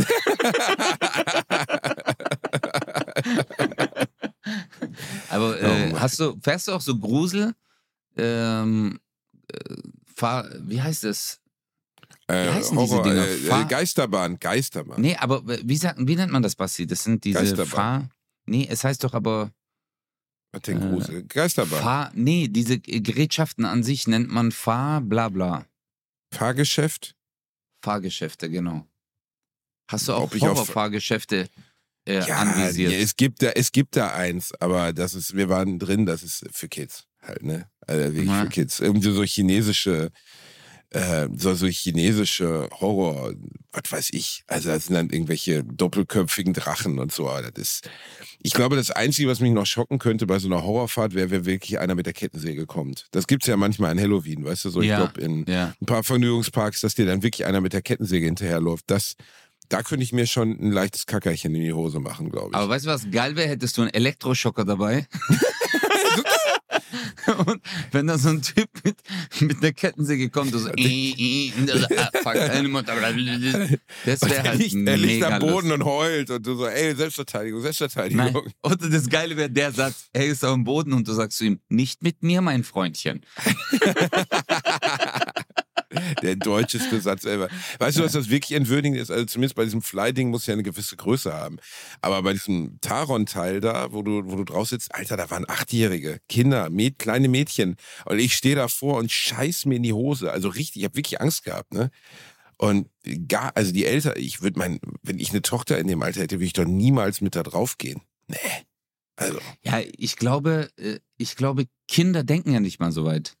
Aber äh, Oh Mann. hast du, fährst du auch so Grusel? Ähm, äh, fahr, wie heißt es? Äh, heißen diese Horror, Dinger? äh, Fahr- äh, Geisterbahn, Geisterbahn. Nee, aber wie, sagt, wie nennt man das, Basti? Das sind diese Geisterbahn. Fahr... Nee, es heißt doch aber... Was denn Äh, Grusel? Geisterbahn. Fahr... Nee, diese Gerätschaften an sich nennt man Fahr... bla bla. Fahrgeschäft? Fahrgeschäfte, genau. Hast du auch Ob ich auf- Horrorfahrgeschäfte äh, Ja, anvisiert? ja, es gibt da, es gibt da eins, aber das ist, wir waren drin, das ist für Kids halt, ne? Also wirklich Ja. für Kids. Irgendwie so chinesische äh, so, so chinesische Horror, was weiß ich. Also das sind dann irgendwelche doppelköpfigen Drachen und so. Das ist, ich glaube, das Einzige, was mich noch schocken könnte bei so einer Horrorfahrt, wäre, wenn wirklich einer mit der Kettensäge kommt. Das gibt's ja manchmal an Halloween, weißt du, so ich Ja, glaube in ja. ein paar Vergnügungsparks, dass dir dann wirklich einer mit der Kettensäge hinterherläuft. Das, da könnte ich mir schon ein leichtes Kackerchen in die Hose machen, glaube ich. Aber weißt du, was geil wäre? Hättest du einen Elektroschocker dabei? Und wenn da so ein Typ mit, mit der Kettensäge kommt, so, äh, äh, und so ah, fuck, deine Mutter, das wäre er halt liegt, er liegt mega am Boden lustig. und heult und du so, ey, Selbstverteidigung, Selbstverteidigung. Nein. Und das Geile wäre der Satz, er ist auf dem Boden und du sagst zu ihm, nicht mit mir, mein Freundchen. Der deutscheste Satz ever. Weißt du, was das wirklich entwürdigend ist? Also zumindest bei diesem Fly-Ding muss ja eine gewisse Größe haben. Aber bei diesem Taron-Teil da, wo du, wo du drauf sitzt, Alter, da waren Achtjährige, Kinder, Mäd, kleine Mädchen. Und ich stehe davor und scheiß mir in die Hose. Also richtig, ich habe wirklich Angst gehabt, ne? Und gar, also die Eltern, ich würde mein, wenn ich eine Tochter in dem Alter hätte, würde ich doch niemals mit da drauf gehen. Nee. Also. Ja, ich glaube, äh, ich glaube, Kinder denken ja nicht mal so weit.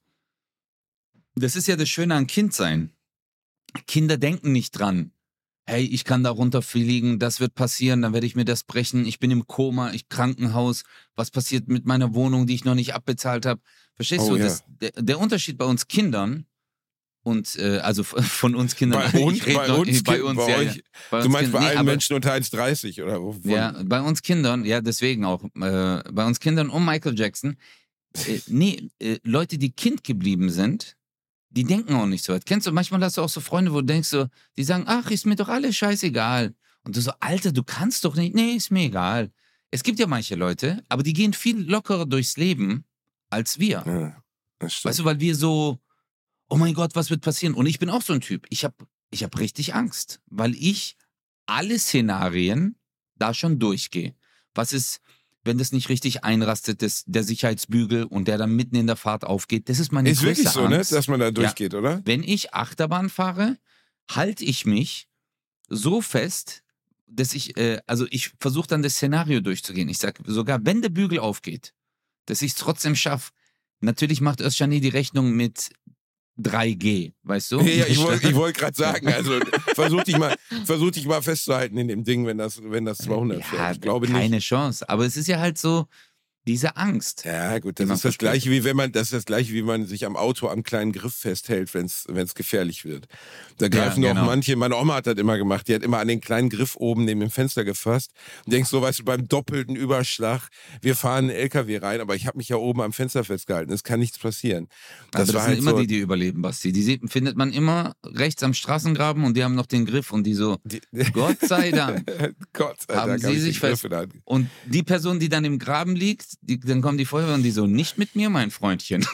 Das ist ja das Schöne an Kindsein. Kinder denken nicht dran. Hey, ich kann da runterfliegen, das wird passieren, dann werde ich mir das brechen, ich bin im Koma, ich Krankenhaus, was passiert mit meiner Wohnung, die ich noch nicht abbezahlt habe. Verstehst Oh, du? ja. Das, der, der Unterschied bei uns Kindern und, äh, also f- von uns Kindern, Bei uns, ich rede bei noch- uns, bei Kind- uns, bei ja, euch, ja. Bei du uns meinst Kindern- bei nee, allen aber- Menschen unter eins Komma dreißig oder wovon? Ja, bei uns Kindern, ja, deswegen auch, äh, bei uns Kindern um Michael Jackson, äh, nee, äh, Leute, die Kind geblieben sind, die denken auch nicht so weit. Kennst du, manchmal hast du auch so Freunde, wo du denkst so, die sagen, ach, ist mir doch alles scheißegal. Und du so, Alter, du kannst doch nicht, nee, ist mir egal. Es gibt ja manche Leute, aber die gehen viel lockerer durchs Leben als wir. Ja, das stimmt. Weißt du, weil wir so, oh mein Gott, was wird passieren? Und ich bin auch so ein Typ. Ich habe ich hab richtig Angst, weil ich alle Szenarien da schon durchgehe. Was ist, wenn das nicht richtig einrastet, das, der Sicherheitsbügel und der dann mitten in der Fahrt aufgeht? Das ist meine Ist größte wirklich so, ne, Angst. dass man da durchgeht, oder? Wenn ich Achterbahn fahre, halte ich mich so fest, dass ich, äh, also ich versuche dann das Szenario durchzugehen. Ich sage sogar, wenn der Bügel aufgeht, dass ich es trotzdem schaffe. Natürlich macht Özcan die Rechnung mit drei G, weißt du? Ja, ich wollte ich wollt gerade sagen, also versuch dich, mal, versuch dich mal festzuhalten in dem Ding, wenn das, wenn das zweihundert ja, fährt. Ich glaube keine nicht. Chance. Aber es ist ja halt so, diese Angst. Ja, gut, die das man ist das verspürt. gleiche, wie wenn man, das ist das gleiche, wie man sich am Auto am kleinen Griff festhält, wenn es gefährlich wird. Da greifen Ja, doch genau. manche, meine Oma hat das immer gemacht, die hat immer an den kleinen Griff oben neben dem Fenster gefasst und denkst so, weißt du, beim doppelten Überschlag, wir fahren einen L K W rein, aber ich habe mich ja oben am Fenster festgehalten, es kann nichts passieren. Das Also das war sind halt immer so, die, die überleben, Basti. Die sieht, findet man immer rechts am Straßengraben und die haben noch den Griff und die so, die, Gott sei Dank. Gott sei Haben Dank sie hab ich sich den Griff fest- in der Hand. Und die Person, die dann im Graben liegt, die, dann kommen die Feuerwehr und die so, nicht mit mir, mein Freundchen.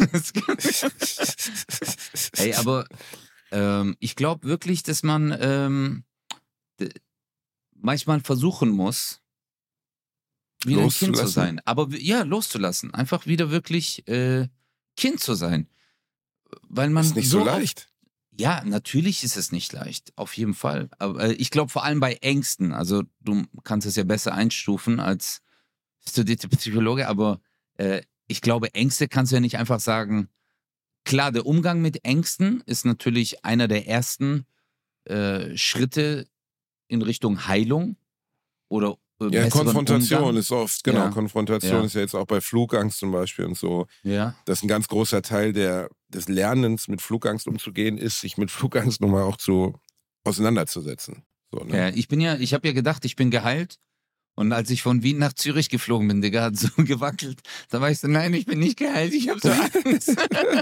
Ey, aber ähm, ich glaube wirklich, dass man ähm, d- manchmal versuchen muss, wieder ein Kind zu Loszulassen? sein. Aber w- ja, loszulassen. Einfach wieder wirklich äh, Kind zu sein. Weil man Ist nicht so so oft- leicht. Ja, natürlich ist es nicht leicht, auf jeden Fall. Aber äh, ich glaube vor allem bei Ängsten, also du kannst es ja besser einstufen als studierte Psychologe, aber äh, ich glaube, Ängste kannst du ja nicht einfach sagen. Klar, der Umgang mit Ängsten ist natürlich einer der ersten äh, Schritte in Richtung Heilung oder äh, Ja, besseren Konfrontation Umgang. ist oft, genau, Ja. Konfrontation Ja. ist ja jetzt auch bei Flugangst zum Beispiel und so. Ja. Das ist ein ganz großer Teil der, des Lernens, mit Flugangst umzugehen, ist, sich mit Flugangst nochmal auch zu auseinanderzusetzen. So, ne? Ja, ich bin ja, ich habe ja gedacht, ich bin geheilt. Und als ich von Wien nach Zürich geflogen bin, Digga, hat so gewackelt. Da war ich so, nein, ich bin nicht geheilt, ich habe so Angst.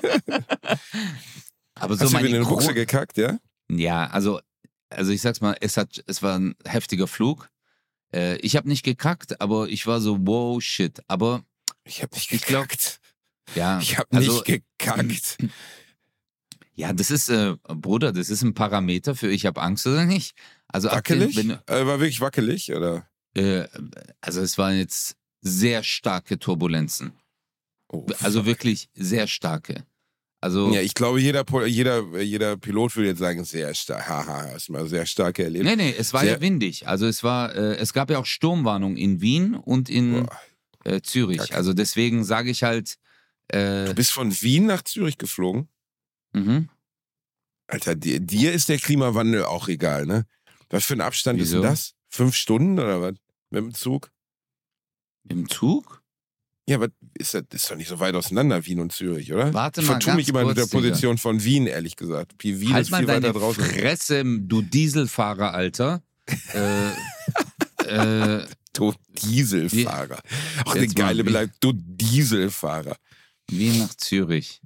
Aber so Hast du mir meine in den Gro- Buchse gekackt, ja? Ja, also, also ich sag's mal, es hat, es war ein heftiger Flug. Äh, ich habe nicht gekackt, aber ich war so, wow, shit. Aber Ich habe nicht Ich glaub- gekackt. ja, Ich habe also, nicht gekackt. ja, das ist, äh, Bruder, das ist ein Parameter für ich habe Angst oder nicht. Also ab dem- Wackelig? wenn, Äh, war wirklich wackelig, oder? äh, also es waren jetzt sehr starke Turbulenzen. Oh, Also wirklich sehr starke. Also, ja, ich glaube, jeder, Pol- jeder, jeder Pilot würde jetzt sagen, sehr stark. Haha, erstmal sehr starke Erlebnisse. nee, nee, es war Sehr- ja windig. Also es war, äh, es gab ja auch Sturmwarnung in Wien und in Boah. äh, Zürich. Kacke. Also deswegen sage ich halt, äh, Du bist von Wien nach Zürich geflogen? mhm. Alter, dir, dir ist der Klimawandel auch egal, ne? Was für ein Abstand Wieso? ist denn das? Fünf Stunden oder was? Mit dem Zug? Im Zug? Ja, aber ist das ist doch nicht so weit auseinander, Wien und Zürich, oder? Warte ich mal vertue ganz mich immer mit der kurz, Digga. Position von Wien, ehrlich gesagt. Wien Halt ist mal viel weiter deine draußen. Fresse, du Dieselfahrer, Alter. äh, äh, Du Dieselfahrer. Ach, eine Jetzt mal geile wie- Beleidigung. Du Dieselfahrer. Wien nach Zürich.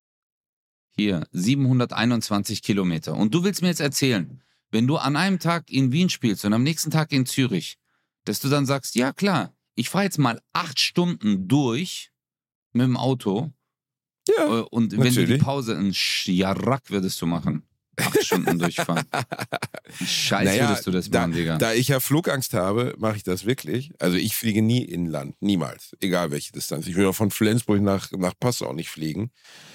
Hier, siebenhunderteinundzwanzig Kilometer. Und du willst mir jetzt erzählen, wenn du an einem Tag in Wien spielst und am nächsten Tag in Zürich, dass du dann sagst, ja klar, ich fahre jetzt mal acht Stunden durch mit dem Auto Ja, äh, und wenn du die natürlich. Pause in Schjarack würdest du machen. Acht Stunden durchfahren. Scheiß Naja, würdest du das da, machen, Digga. da ich ja Flugangst habe, mache ich das wirklich. Also ich fliege nie inland, niemals, egal welche Distanz. Ich will auch von Flensburg nach, nach Passau nicht fliegen.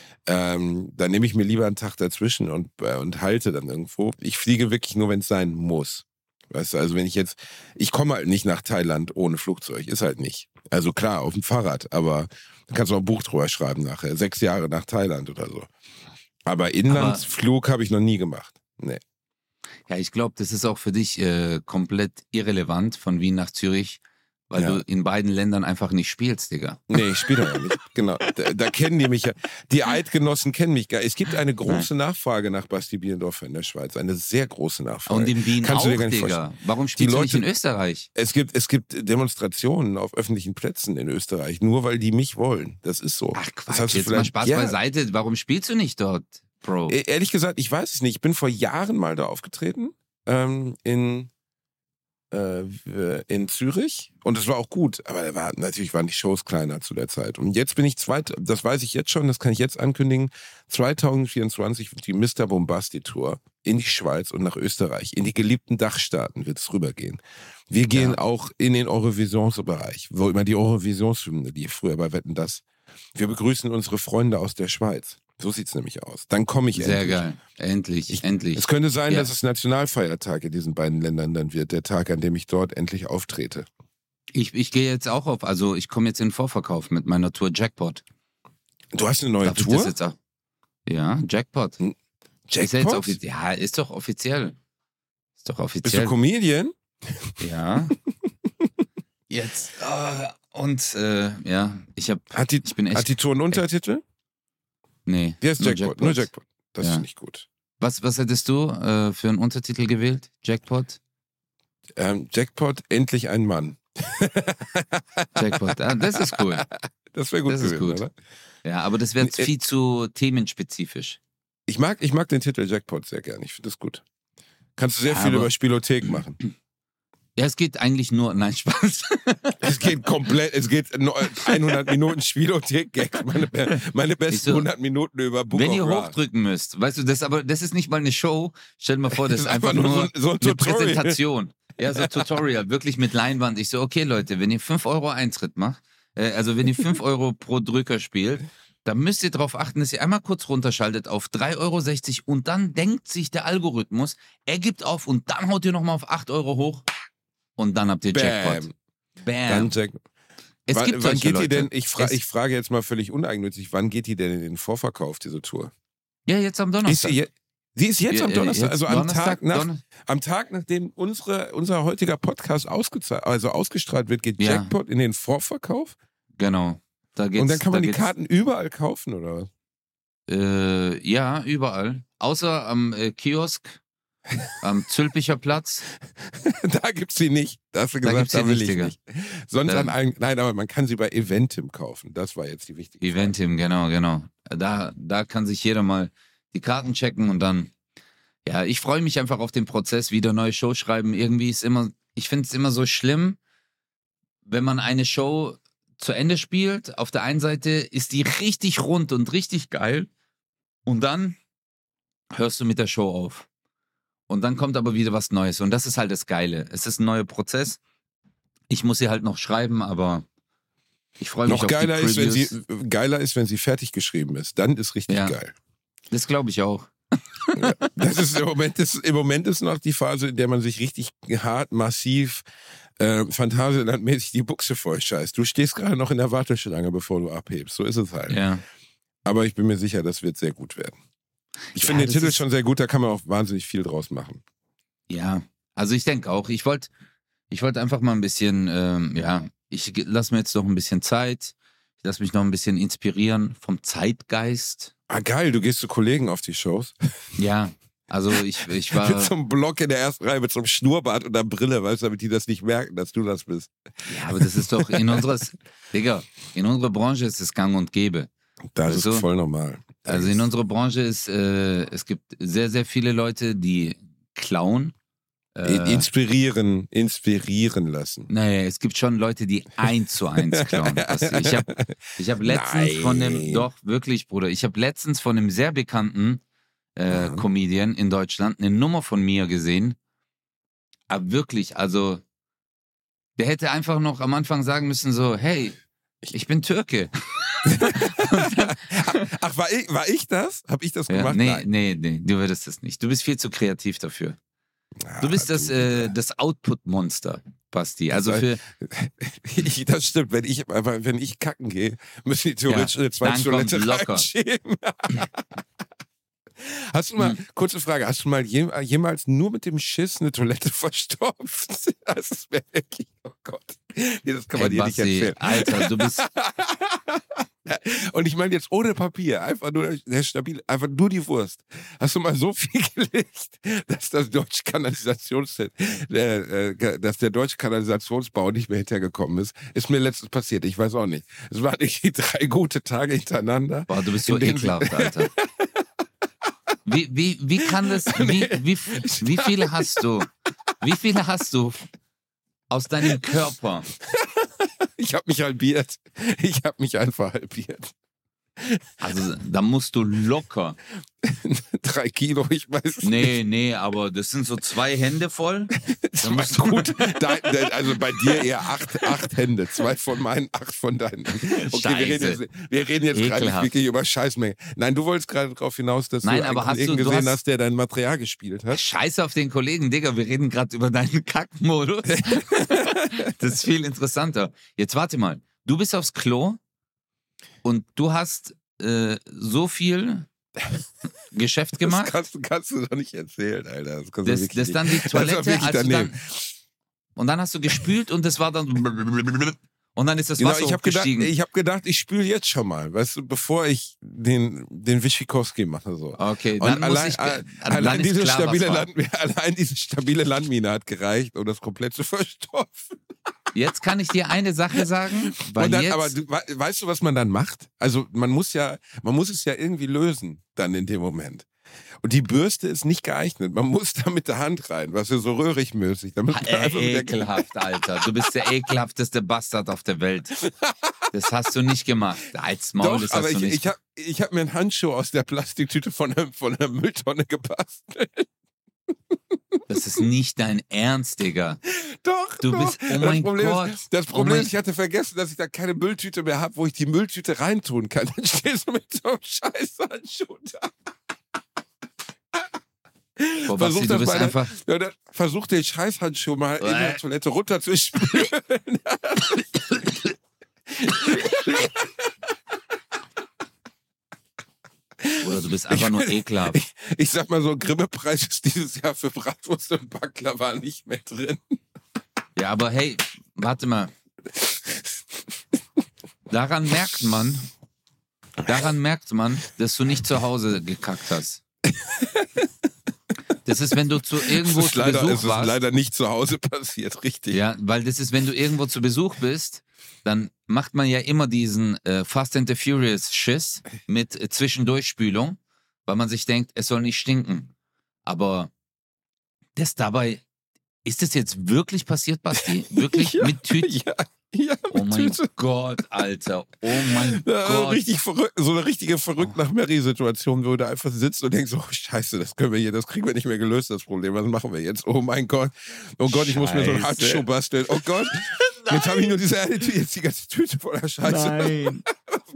Ähm, da nehme ich mir lieber einen Tag dazwischen und, äh, und halte dann irgendwo. Ich fliege wirklich nur, wenn es sein muss. Weißt du, also wenn ich jetzt, ich komme halt nicht nach Thailand ohne Flugzeug, ist halt nicht. Also klar, auf dem Fahrrad, aber da kannst du auch ein Buch drüber schreiben nachher. Sechs Jahre nach Thailand oder so. Aber Inlandsflug habe ich noch nie gemacht. Nee. Ja, ich glaube, das ist auch für dich äh, komplett irrelevant von Wien nach Zürich, weil Ja. du in beiden Ländern einfach nicht spielst, Digga. Nee, ich spiele ja nicht. Genau. Da, da kennen die mich ja. Die Eidgenossen kennen mich gar nicht. Es gibt eine große Nachfrage nach Basti Bielendorfer in der Schweiz. Eine sehr große Nachfrage. Und in Wien Kannst auch, du dir gar nicht Digga. Warum spielst Die du nicht Leute- in Österreich? Es gibt, es gibt Demonstrationen auf öffentlichen Plätzen in Österreich, nur weil die mich wollen. Das ist so. Ach Das Quatsch, hast du jetzt mal vielleicht- Spaß ja, beiseite. Warum spielst du nicht dort, Bro? e- Ehrlich gesagt, ich weiß es nicht. Ich bin vor Jahren mal da aufgetreten. Ähm, in, äh, in Zürich. Und es war auch gut. Aber da war, natürlich waren die Shows kleiner zu der Zeit. Und jetzt bin ich zweit, das weiß ich jetzt schon, das kann ich jetzt ankündigen. zwanzig vierundzwanzig wird die Mister Bombasti Tour in die Schweiz und nach Österreich. In die geliebten Dachstaaten wird es rübergehen. Wir gehen Ja. auch in den Eurovisionsbereich, wo immer die Eurovisionshymne, die früher bei Wetten, das. Wir begrüßen unsere Freunde aus der Schweiz. So sieht's nämlich aus. Dann komme ich Sehr endlich. geil. Endlich, Ich- endlich. Es könnte sein, Ja. dass es Nationalfeiertag in diesen beiden Ländern dann wird, der Tag, an dem ich dort endlich auftrete. Ich, ich gehe jetzt auch auf, also ich komme jetzt in den Vorverkauf mit meiner Tour Jackpot. Du hast eine neue Darf ich Tour? das jetzt auch? Ja, Jackpot. Hm, Ist ja, jetzt Jackpot? offiziell. Ja, ist doch offiziell. Ist doch Bist du offiziell. Comedian? Ja. Jetzt. äh, und äh, ja, ich habe. Hat die, Ich bin echt. hat die Tour einen Untertitel? Nee. Die heißt nur Jackpot. Nur Jackpot. Das Ja. ist nicht gut. Was, was hättest du äh, für einen Untertitel gewählt? Jackpot? Ähm, Jackpot, endlich ein Mann. Jackpot. Ah, das ist cool. Das wäre gut Das ist gewesen, gut. oder? Ja, aber das wäre Äh, viel zu themenspezifisch. Ich mag, ich mag den Titel Jackpot sehr gern. Ich finde das gut. Kannst du sehr Ja, viel aber- über Spielothek machen. Ja, es geht eigentlich nur. Nein, Spaß. Es geht komplett, es geht no- hundert Minuten Spielothek-Gags. Meine, meine besten Ich so, hundert Minuten über Book Wenn of ihr Ra. hochdrücken müsst, weißt du, das aber das ist nicht mal eine Show. Stell dir mal vor, das ist einfach nur so, ein- so ein eine Tutorial. Präsentation. Ja, so Tutorial, wirklich mit Leinwand. Ich so, okay, Leute, wenn ihr fünf Euro Eintritt macht, äh, also wenn ihr fünf Euro pro Drücker spielt, dann müsst ihr darauf achten, dass ihr einmal kurz runterschaltet auf drei Euro sechzig und dann denkt sich der Algorithmus, er gibt auf und dann haut ihr nochmal auf acht Euro hoch und dann habt ihr Jackpot. Bam. Bam. Dann Jack. es wann gibt wann solche geht Leute. die denn, ich, fra Es- ich frage jetzt mal völlig uneigennützig, wann geht die denn in den Vorverkauf, diese Tour? Ja, jetzt am Ist Donnerstag. sie, je sie ist jetzt Ja, am äh, Donnerstag, jetzt also am Donnerstag, Tag, nach, Donner- am Tag, nachdem unsere, unser heutiger Podcast ausgezahlt, also ausgestrahlt wird, geht Ja. Jackpot in den Vorverkauf Genau. Da geht's, und dann kann man da die geht's- Karten überall kaufen, oder was? Äh, ja, überall. Außer am äh, Kiosk, am Zülpicher Platz. Da gibt's sie nicht. Da hast du Da gesagt, gibt's sie da will nicht, ich Digga. nicht. Sonst Da- an allen, nein, aber man kann sie bei Eventim kaufen. Das war jetzt die wichtige Frage. Eventim, genau, genau. Da, da kann sich jeder mal die Karten checken und dann. Ja, ich freue mich einfach auf den Prozess, wieder neue Show schreiben. Irgendwie ist immer, ich finde es immer so schlimm, wenn man eine Show zu Ende spielt. Auf der einen Seite ist die richtig rund und richtig geil und dann hörst du mit der Show auf. Und dann kommt aber wieder was Neues. Und das ist halt das Geile. Es ist ein neuer Prozess. Ich muss sie halt noch schreiben, aber ich freue mich Noch auf geiler die ist, wenn Previews. sie, geiler ist, wenn sie fertig geschrieben ist. Dann ist richtig Ja. geil. Das glaube ich auch. Das ist im Moment, ist, im Moment ist noch die Phase, in der man sich richtig hart, massiv, äh, Phantasialandmäßig die Buchse voll scheißt. Du stehst gerade noch in der Warteschlange, bevor du abhebst. So ist es halt. Ja. Aber ich bin mir sicher, das wird sehr gut werden. Ich Ja, finde den das Titel ist- schon sehr gut, da kann man auch wahnsinnig viel draus machen. Ja, also ich denke auch, ich wollte ich wollt einfach mal ein bisschen, ähm, ja, ich lasse mir jetzt noch ein bisschen Zeit, ich lasse mich noch ein bisschen inspirieren vom Zeitgeist. Ah, geil, du gehst zu Kollegen auf die Shows. Ja, also ich, ich Mit war, so einem Block in der ersten Reihe, mit so einem Schnurrbart und einer Brille, weißt du, damit die das nicht merken, dass du das bist. ja, aber das ist doch in unserer, Digga, in unserer Branche ist es gang und gäbe. Das Weißt ist du? voll normal. Also in unserer Branche ist, äh, es gibt sehr, sehr viele Leute, die klauen. Äh, Inspirieren, inspirieren lassen. Nee, es gibt schon Leute, die eins zu eins klauen. Basti. Ich habe ich hab letztens Nein. von dem, doch wirklich, Bruder, ich habe letztens von einem sehr bekannten äh, Mhm. Comedian in Deutschland eine Nummer von mir gesehen. Aber wirklich, also, der hätte einfach noch am Anfang sagen müssen so, hey, ich bin Türke. Ach, war ich, war ich das? Hab ich das Ja, gemacht? nee, Nein. nee, nee, du würdest das nicht. Du bist viel zu kreativ dafür. Ah, Du bist das, du, äh, das Output-Monster, Basti. Also Das für, Ich, das stimmt, wenn ich, aber wenn ich kacken gehe, müssen die theoretisch eine zweite dann kommt Toilette locker. reinschieben. Hast du mal, Hm. kurze Frage, hast du mal jem, jemals nur mit dem Schiss eine Toilette verstopft? Das ist mir wirklich, oh Gott. Nee, das kann man hey, dir nicht Basti, erzählen. Alter, du bist, Und ich meine jetzt ohne Papier, einfach nur der stabil, einfach nur die Wurst. Hast du mal so viel gelegt, dass das deutsche Kanalisations, äh, äh, dass der deutsche Kanalisationsbau nicht mehr hintergekommen ist? Ist mir letztens passiert. Ich weiß auch nicht. Es waren irgendwie drei gute Tage hintereinander. boah, du bist so in denen- ekelhaft, Alter. Wie, wie, wie kann das, wie, wie, wie viele hast du, wie viele hast du aus deinem Körper? Ich habe mich halbiert. Ich habe mich einfach halbiert. Also, da musst du locker. Drei Kilo, ich weiß es nicht. Nee, nee, aber das sind so zwei Hände voll. Das Da war musst du- gut. Dein, dein, also bei dir eher acht, acht Hände. Zwei von meinen, acht von deinen. Okay, wir reden Scheiße. jetzt, wir reden jetzt gerade nicht Ekelhaft. wirklich über Scheißmenge. Nein, du wolltest gerade darauf hinaus, dass Nein, du aber einen hast Kollegen du- du gesehen hast- hast, der dein Material gespielt hat. Scheiße auf den Kollegen, Digga, wir reden gerade über deinen Kackmodus. Das ist viel interessanter. Jetzt warte mal, du bist aufs Klo und du hast äh, so viel Geschäft Das gemacht, kannst, du- kannst du doch nicht erzählen, Alter. Das, kannst du dass, wirklich dass nicht. dann die Das war Toilette, wirklich als du daneben. dann, und dann hast du gespült und das war dann und dann ist das Genau, Wasser ich habe gedacht, hochgestiegen. ich hab gedacht, ich spüle jetzt schon mal, weißt du, bevor ich den, den Wischikowski mache. So. Okay, Und dann muss allein, ich, äh, dann allein, ist diese klar, was stabile war. Land, allein diese stabile Landmine hat gereicht, um das komplett zu verstopfen. Jetzt kann ich dir eine Sache sagen, weil Und dann, jetzt, aber du, we- weißt du, was man dann macht? Also man muss ja, man muss es ja irgendwie lösen dann in dem Moment. Und die Bürste ist nicht geeignet. Man muss da mit der Hand rein, was ja so röhrig-mäßig. Damit man äh, einfach mit der- ekelhaft, Alter. Du bist der ekelhafteste Bastard auf der Welt. Das hast du nicht gemacht. Als Maul, Doch, das aber hast du ich, nicht. ich habe ich hab mir einen Handschuh aus der Plastiktüte von der, von der Mülltonne gebastelt. Das ist nicht dein Ernst, Digga. Doch, Du doch. bist, oh das mein Problem Gott. Ist, das Oh Problem mein- ist, ich hatte vergessen, dass ich da keine Mülltüte mehr habe, wo ich die Mülltüte reintun kann. Dann stehst du mit so einem scheiß Handschuh da. Boah, Versuch Basti, du das bist mal, ne? einfach, Ja, dann versuch den Scheißhandschuh mal in der Äh. Toilette runterzuspülen. oder du bist einfach nur ekelhaft. Ich, ich sag mal so, Grimme-Preis ist dieses Jahr für Bratwurst und Baklava nicht mehr drin. Ja, aber hey, warte mal. Daran merkt man, daran merkt man, dass du nicht zu Hause gekackt hast. Das ist, wenn du zu irgendwo Es ist zu leider, Besuch es ist warst. leider nicht zu Hause passiert, richtig. Ja, weil das ist, wenn du irgendwo zu Besuch bist, dann macht man ja immer diesen äh, Fast and the Furious Schiss mit äh, Zwischendurchspülung, weil man sich denkt, es soll nicht stinken. Aber das dabei, ist das jetzt wirklich passiert, Basti? Wirklich Ja, mit Tüten? Ja, ja, mit Oh mein Tüte. Gott, Alter. Oh mein Ja, Gott. richtig verrückt, so eine richtige verrückt nach Mary-Situation, wo du einfach sitzt und denkst, oh Scheiße, das können wir hier, das kriegen wir nicht mehr gelöst, das Problem. Was machen wir jetzt? Oh mein Gott. Oh Gott, ich muss mir so einen Scheiße. Handschuh basteln. Oh Gott. Jetzt habe ich nur diese eine Tüte, jetzt die ganze Tüte voller Scheiße. Nein.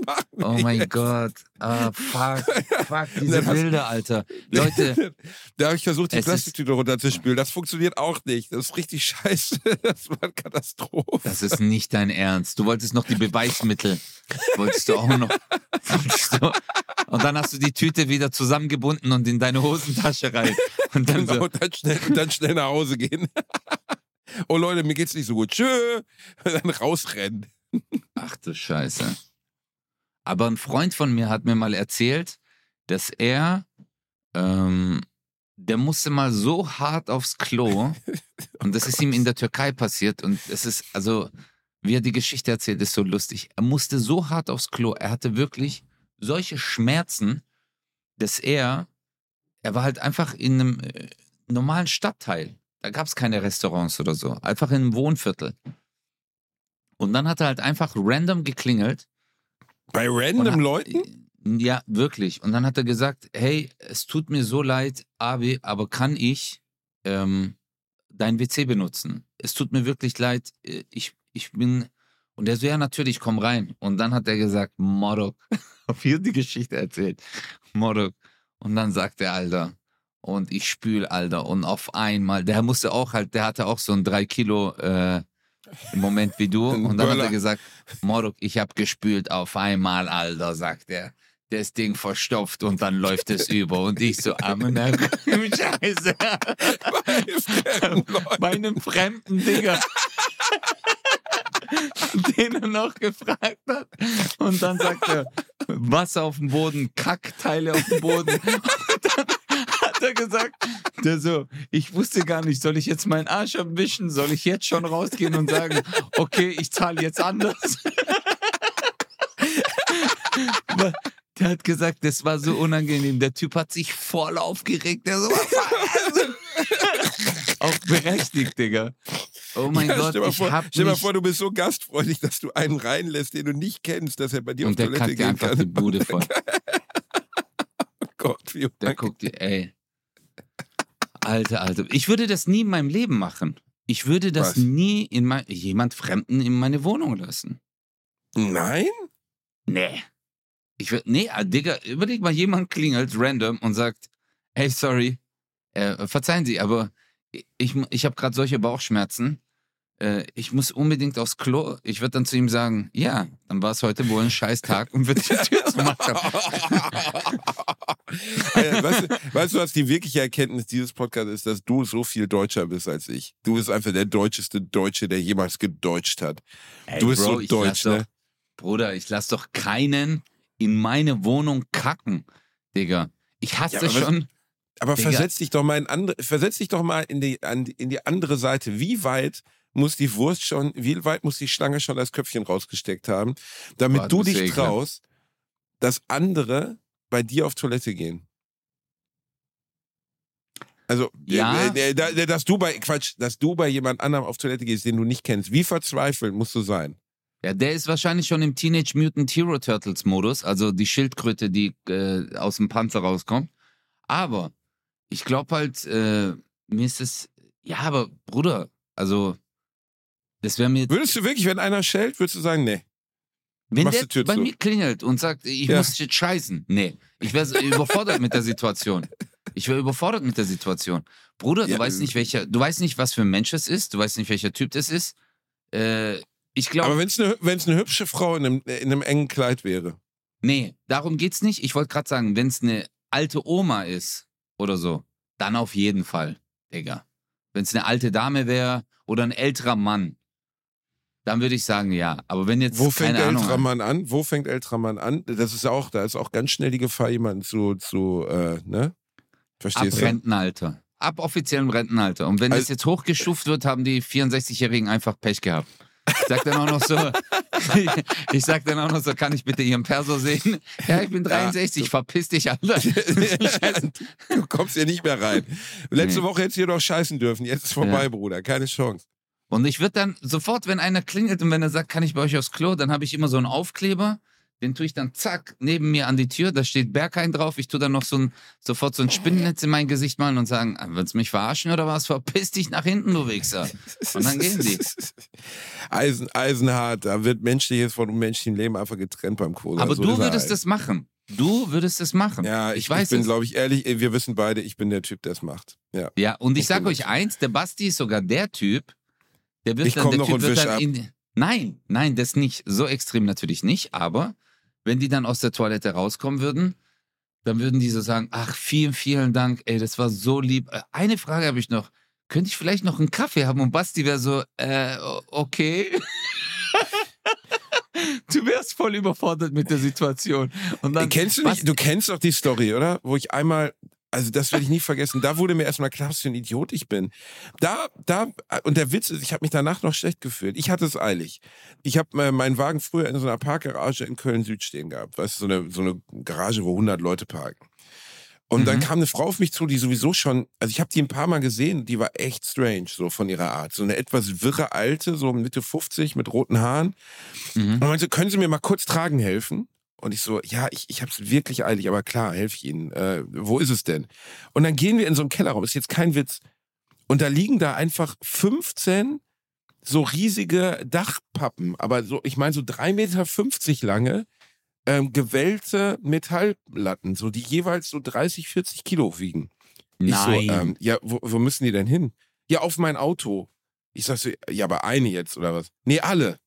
machen. Oh mein jetzt. Gott. Ah, fuck. Fuck, diese Bilder, Alter. Leute. Da habe ich versucht, die es Plastiktüte runterzuspülen. Das funktioniert auch nicht. Das ist richtig scheiße. Das war eine Katastrophe. Das ist nicht dein Ernst. Du wolltest noch die Beweismittel. Wolltest du auch noch. Du, und dann hast du die Tüte wieder zusammengebunden und in deine Hosentasche rein. Und dann, Genau, so, dann, schnell, dann schnell nach Hause gehen. Oh Leute, mir geht's nicht so gut. Tschö. Dann rausrennen. ach du Scheiße. Aber ein Freund von mir hat mir mal erzählt, dass er, ähm, der musste mal so hart aufs Klo und das ist ihm in der Türkei passiert und es ist, also, wie er die Geschichte erzählt, ist so lustig. Er musste so hart aufs Klo, er hatte wirklich solche Schmerzen, dass er, er war halt einfach in einem äh, normalen Stadtteil. Da gab es keine Restaurants oder so, einfach in einem Wohnviertel. Und dann hat er halt einfach random geklingelt. Bei random hat, Leuten? Ja, wirklich. Und dann hat er gesagt, hey, es tut mir so leid, Abi, aber kann ich ähm, dein W C benutzen? Es tut mir wirklich leid, ich, ich bin... Und er so, ja, natürlich, komm rein. Und dann hat er gesagt, Morok. Auf hier die Geschichte erzählt. Morok. Und dann sagt er, Alter, und ich spül, Alter. Und auf einmal, der musste auch halt, der hatte auch so ein drei Kilo äh, im Moment wie du. Und dann hat er gesagt, Morok, ich hab gespült auf einmal, Alter, sagt er. Das Ding verstopft und dann läuft es über. Und ich so, Amena, Scheiße. Bei einem fremden Digger. Den er noch gefragt hat. Und dann sagt er, Wasser auf dem Boden, Kackteile auf dem Boden. Und dann hat er gesagt, der so, ich wusste gar nicht, soll ich jetzt meinen Arsch abwischen? Soll ich jetzt schon rausgehen und sagen, okay, ich zahle jetzt anders? Der hat gesagt, das war so unangenehm. Der Typ hat sich voll aufgeregt. Der so, auch berechtigt, Digga. Oh mein ja, Gott, stell, mal ich vor, hab stell mal nicht... vor, du bist so gastfreundlich, dass du einen reinlässt, den du nicht kennst, dass er bei dir und auf der Toilette kackt dir gehen einfach kann. die Bude voll. Oh Gott, wie Der guckt dir, ey. Alter, Alter. Ich würde das nie in meinem Leben machen. Ich würde das Was? nie in mein... jemand Fremden in meine Wohnung lassen. Nein? Nee. Ich würde... Nee, Digga, überleg mal, jemand klingelt random und sagt, hey, sorry, äh, verzeihen Sie, aber ich, ich habe gerade solche Bauchschmerzen. Äh, ich muss unbedingt aufs Klo. Ich würde dann zu ihm sagen, ja, dann war es heute wohl ein scheiß Tag und würde die Tür zumachen. Also, weißt, du, weißt du, was die wirkliche Erkenntnis dieses Podcasts ist, dass du so viel deutscher bist als ich. Du bist einfach der deutscheste Deutsche, der jemals gedeutscht hat. Ey, du bist Bro, so ich deutsch, lass doch, ne? Bruder, ich lass doch keinen in meine Wohnung kacken, Digga. Ich hasse Ja, aber schon... Aber Digga. versetz dich doch mal in andere, versetz dich doch mal in die, an, in die andere Seite. Wie weit muss die Wurst schon, wie weit muss die Schlange schon das Köpfchen rausgesteckt haben, damit Boah, du du bist dich ja ekelhaft. traust, dass andere bei dir auf Toilette gehen? Also, Ja. äh, äh, dass du bei, Quatsch, dass du bei jemand anderem auf Toilette gehst, den du nicht kennst. Wie verzweifelt musst du sein? Ja, der ist wahrscheinlich schon im Teenage Mutant Hero Turtles Modus, also die Schildkröte, die äh, aus dem Panzer rauskommt. Aber ich glaube halt, äh, mir ist es, ja, aber Bruder, also, das wäre mir... Würdest du wirklich, wenn einer schellt, würdest du sagen, nee. Wenn machst der die Tür bei zu. mir klingelt und sagt, ich Ja. muss jetzt scheißen. Nee, ich wäre überfordert mit der Situation. Ich wäre überfordert mit der Situation. Bruder, du Ja, weißt nicht, welcher, du weißt nicht, was für ein Mensch es ist, du weißt nicht, welcher Typ das ist. Äh, ich Aber glaube, wenn es eine, wenn's eine hübsche Frau in einem, in einem engen Kleid wäre. nee, darum geht's nicht. Ich wollte gerade sagen, wenn es eine alte Oma ist oder so, dann auf jeden Fall, Digga. Wenn es eine alte Dame wäre oder ein älterer Mann, dann würde ich sagen, ja. Aber wenn jetzt, Wo fängt keine Ahnung, älterer Mann an? Wo fängt älterer Mann an? Das ist auch, da ist auch ganz schnell die Gefahr, jemanden zu, zu äh, ne? ab Verstehst du? Rentenalter. Ab offiziellem Rentenalter. Und wenn Also- das jetzt hochgestuft wird, haben die vierundsechzigjährigen einfach Pech gehabt. Ich sag dann auch noch so, ich sag dann auch noch so, kann ich bitte Ihren Perso sehen? Ja, ich bin dreiundsechzig, verpiss dich, Alter. Scheiße. Du kommst hier nicht mehr rein. Letzte Nee. Woche hättest du hier doch scheißen dürfen. Jetzt ist vorbei, Ja. Bruder. Keine Chance. Und ich würde dann sofort, wenn einer klingelt und wenn er sagt, kann ich bei euch aufs Klo, dann habe ich immer so einen Aufkleber, Den tue ich dann zack neben mir an die Tür, da steht Berghain drauf. Ich tue dann noch so ein, sofort so ein Spinnennetz in mein Gesicht malen und sagen, ah, willst du mich verarschen oder was? Verpiss dich nach hinten, du Wichser. Und dann gehen die. Eisen, eisenhart, da wird menschliches von unmenschlichem Leben einfach getrennt beim Kohle. Aber so du würdest das machen. Du würdest es machen. Ja, ich, ich, weiß ich bin, es. glaube ich, ehrlich, wir wissen beide, ich bin der Typ, der es macht. Ja, ja und ich, ich sage euch der eins, der Basti ist sogar der Typ, der wird ich dann, komm der noch typ und wird wisch dann ab. in, Nein, nein, das nicht. So extrem natürlich nicht, aber wenn die dann aus der Toilette rauskommen würden, dann würden die so sagen, ach, vielen, vielen Dank, ey, das war so lieb. Eine Frage habe ich noch. Könnte ich vielleicht noch einen Kaffee haben? Und Basti wäre so, äh, okay. Du wärst voll überfordert mit der Situation. Und dann, kennst du nicht, du kennst doch die Story, oder? Wo ich einmal, also das werde ich nie vergessen, da wurde mir erstmal klar, was für ein Idiot ich bin. Da, da, und der Witz ist, ich habe mich danach noch schlecht gefühlt. Ich hatte es eilig. Ich habe äh, meinen Wagen früher in so einer Parkgarage in Köln-Süd stehen gehabt. Weißt du, so eine, so eine Garage, wo hundert Leute parken. Und mhm. dann kam eine Frau auf mich zu, die sowieso schon, also ich habe die ein paar Mal gesehen, die war echt strange, so von ihrer Art. So eine etwas wirre Alte, so Mitte fünfzig mit roten Haaren. Mhm. Und meinte, können Sie mir mal kurz tragen helfen? Und ich so, ja, ich, ich habe es wirklich eilig, aber klar, helfe ich Ihnen. Äh, wo ist es denn? Und dann gehen wir in so einen Kellerraum, ist jetzt kein Witz. Und da liegen da einfach fünfzehn so riesige Dachpappen, aber so, ich meine so drei Meter fünfzig lange, ähm, gewellte Metallplatten, so die jeweils so dreißig, vierzig Kilo wiegen. Nein. Ich so, ähm, ja, wo, wo müssen die denn hin? Ja, auf mein Auto. Ich sag so, ja, aber eine jetzt oder was? Nee, alle.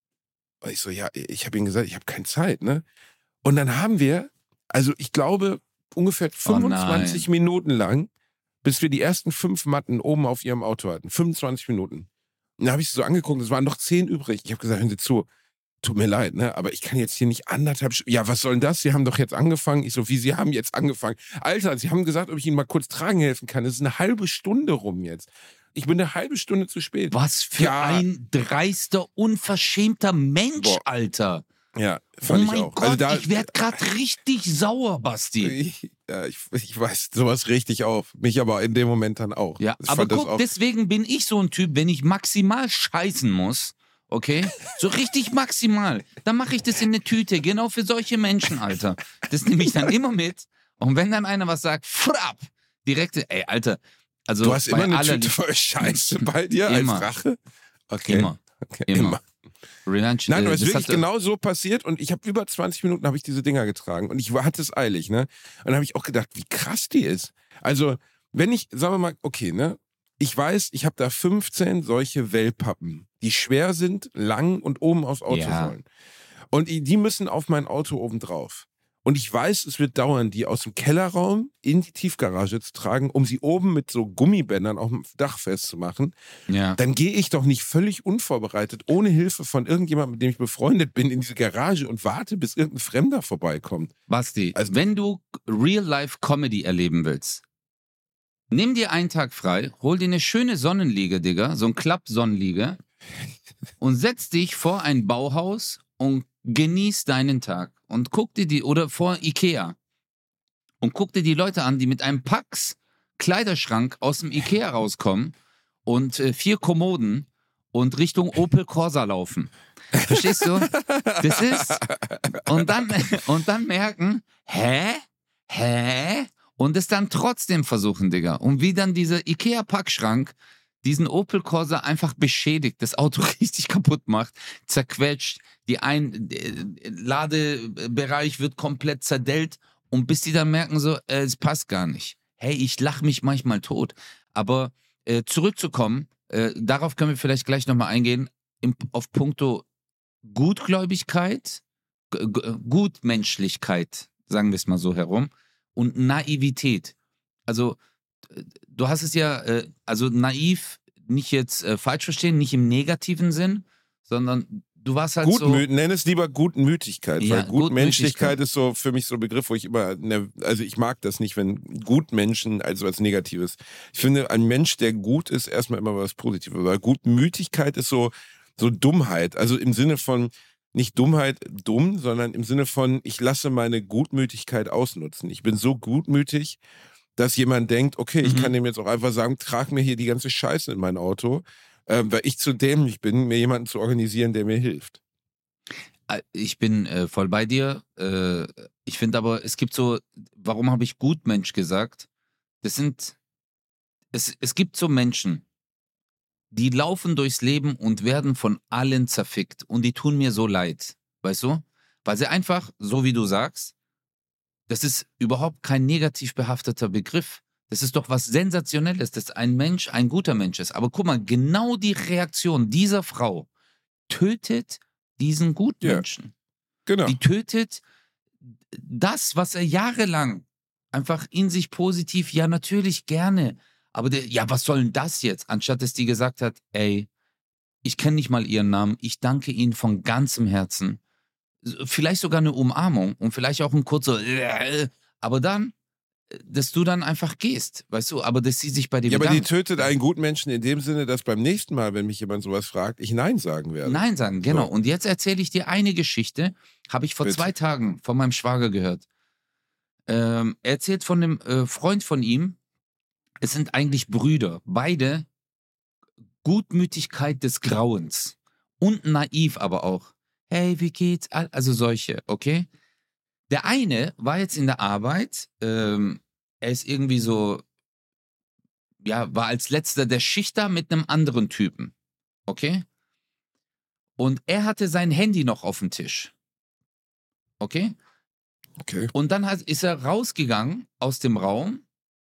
Und ich so, ja, ich habe ihnen gesagt, ich habe keine Zeit, ne? Und dann haben wir, also ich glaube, ungefähr fünfundzwanzig oh Minuten lang, bis wir die ersten fünf Matten oben auf ihrem Auto hatten. fünfundzwanzig Minuten. Und da habe ich sie so angeguckt, es waren noch zehn übrig. Ich habe gesagt, hören Sie zu, tut mir leid, ne? Aber ich kann jetzt hier nicht anderthalb Stunden. Ja, was soll denn das? Sie haben doch jetzt angefangen. Ich so, wie, Sie haben jetzt angefangen? Alter, Sie haben gesagt, ob ich Ihnen mal kurz tragen helfen kann. Es ist eine halbe Stunde rum jetzt. Ich bin eine halbe Stunde zu spät. Was für ja. ein dreister, unverschämter Mensch, Boah. Alter. Ja, fand oh ich mein auch. Gott, also da, ich werde gerade richtig sauer, Basti. Ich, ja, ich, ich weiß sowas richtig auf. Mich aber in dem Moment dann auch. Ja, ich aber fand das guck, auch deswegen bin ich so ein Typ, wenn ich maximal scheißen muss, okay, so richtig maximal, dann mache ich das in eine Tüte, genau für solche Menschen, Alter. Das nehme ich dann immer mit. Und wenn dann einer was sagt, frapp, direkt, ey, Alter, also du hast immer eine aller Tüte voll Scheiße bei dir immer. als Rache? Okay. Immer. Okay. Immer. immer. Revenge, Nein, äh, aber es ist wirklich hatte, genau so passiert und ich habe über zwanzig Minuten habe ich diese Dinger getragen und ich war, hatte es eilig, ne? Und dann habe ich auch gedacht, wie krass die ist. Also, wenn ich, sagen wir mal, okay, ne? Ich weiß, ich habe da fünfzehn solche Wellpappen, die schwer sind, lang und oben aufs Auto Ja. sollen. Und die die müssen auf mein Auto oben drauf. Und ich weiß, es wird dauern, die aus dem Kellerraum in die Tiefgarage zu tragen, um sie oben mit so Gummibändern auf dem Dach festzumachen. ja. Dann gehe ich doch nicht völlig unvorbereitet, ohne Hilfe von irgendjemandem, mit dem ich befreundet bin, in diese Garage und warte, bis irgendein Fremder vorbeikommt. Basti, Also- wenn du Real-Life-Comedy erleben willst, nimm dir einen Tag frei, hol dir eine schöne Sonnenliege, Digga, so ein Klapp-Sonnenliege und setz dich vor ein Bauhaus und genieß deinen Tag. Und guck dir die, oder vor Ikea, und guck dir die Leute an, die mit einem Pax Kleiderschrank aus dem Ikea rauskommen und äh, vier Kommoden und Richtung Opel Corsa laufen. Verstehst du? Das ist, und dann, und dann merken, hä? Hä? Und es dann trotzdem versuchen, Digga. Und wie dann dieser Ikea-Packschrank diesen Opel Corsa einfach beschädigt, das Auto richtig kaputt macht, zerquetscht, die ein äh, Ladebereich wird komplett zerdellt und bis die dann merken so, äh, es passt gar nicht. Hey, ich lache mich manchmal tot. Aber äh, zurückzukommen, äh, darauf können wir vielleicht gleich nochmal eingehen, im, auf puncto Gutgläubigkeit, G G Gutmenschlichkeit, sagen wir es mal so herum, und Naivität. Also du hast es ja, äh, also naiv, nicht jetzt äh, falsch verstehen, nicht im negativen Sinn, sondern du warst halt Gutmü so... nenn es lieber Gutmütigkeit, Ja, weil Gutmenschlichkeit Gutmütigkeit. ist so für mich so ein Begriff, wo ich immer, ne, also ich mag das nicht, wenn Gutmenschen als was Negatives. Ich finde, ein Mensch, der gut ist, erstmal immer was Positives, weil Gutmütigkeit ist so, so Dummheit, also im Sinne von, nicht Dummheit dumm, sondern im Sinne von, ich lasse meine Gutmütigkeit ausnutzen. Ich bin so gutmütig, dass jemand denkt, okay, ich Mhm. kann dem jetzt auch einfach sagen, trag mir hier die ganze Scheiße in mein Auto, äh, weil ich zu dämlich bin, mir jemanden zu organisieren, der mir hilft. Ich bin äh, voll bei dir. Äh, ich finde aber, es gibt so, warum habe ich Gutmensch gesagt? Das sind, es, es gibt so Menschen, die laufen durchs Leben und werden von allen zerfickt. Und die tun mir so leid. Weißt du? Weil sie einfach, so wie du sagst, das ist überhaupt kein negativ behafteter Begriff. Das ist doch was Sensationelles, dass ein Mensch ein guter Mensch ist. Aber guck mal, genau die Reaktion dieser Frau tötet diesen Gutmenschen. Ja, genau. Die tötet das, was er jahrelang einfach in sich positiv, ja natürlich gerne, aber der, ja, was soll denn das jetzt? Anstatt dass die gesagt hat, ey, ich kenne nicht mal ihren Namen, ich danke ihnen von ganzem Herzen. Vielleicht sogar eine Umarmung und vielleicht auch ein kurzer, aber dann, dass du dann einfach gehst, weißt du, aber dass sie sich bei dir Ja, bedankt. aber die tötet einen Gutmenschen in dem Sinne, dass beim nächsten Mal, wenn mich jemand sowas fragt, ich Nein sagen werde. Nein sagen, genau. So. Und jetzt erzähle ich dir eine Geschichte, habe ich vor Bitte. zwei Tagen von meinem Schwager gehört. Ähm, er erzählt von einem äh, Freund von ihm, es sind eigentlich Brüder, beide Gutmütigkeit des Grauens und naiv aber auch. Hey, wie geht's? Also solche, okay? Der eine war jetzt in der Arbeit, ähm, er ist irgendwie so, ja, war als letzter der Schicht da mit einem anderen Typen, okay? Und er hatte sein Handy noch auf dem Tisch, okay? Okay. Und dann hat, ist er rausgegangen aus dem Raum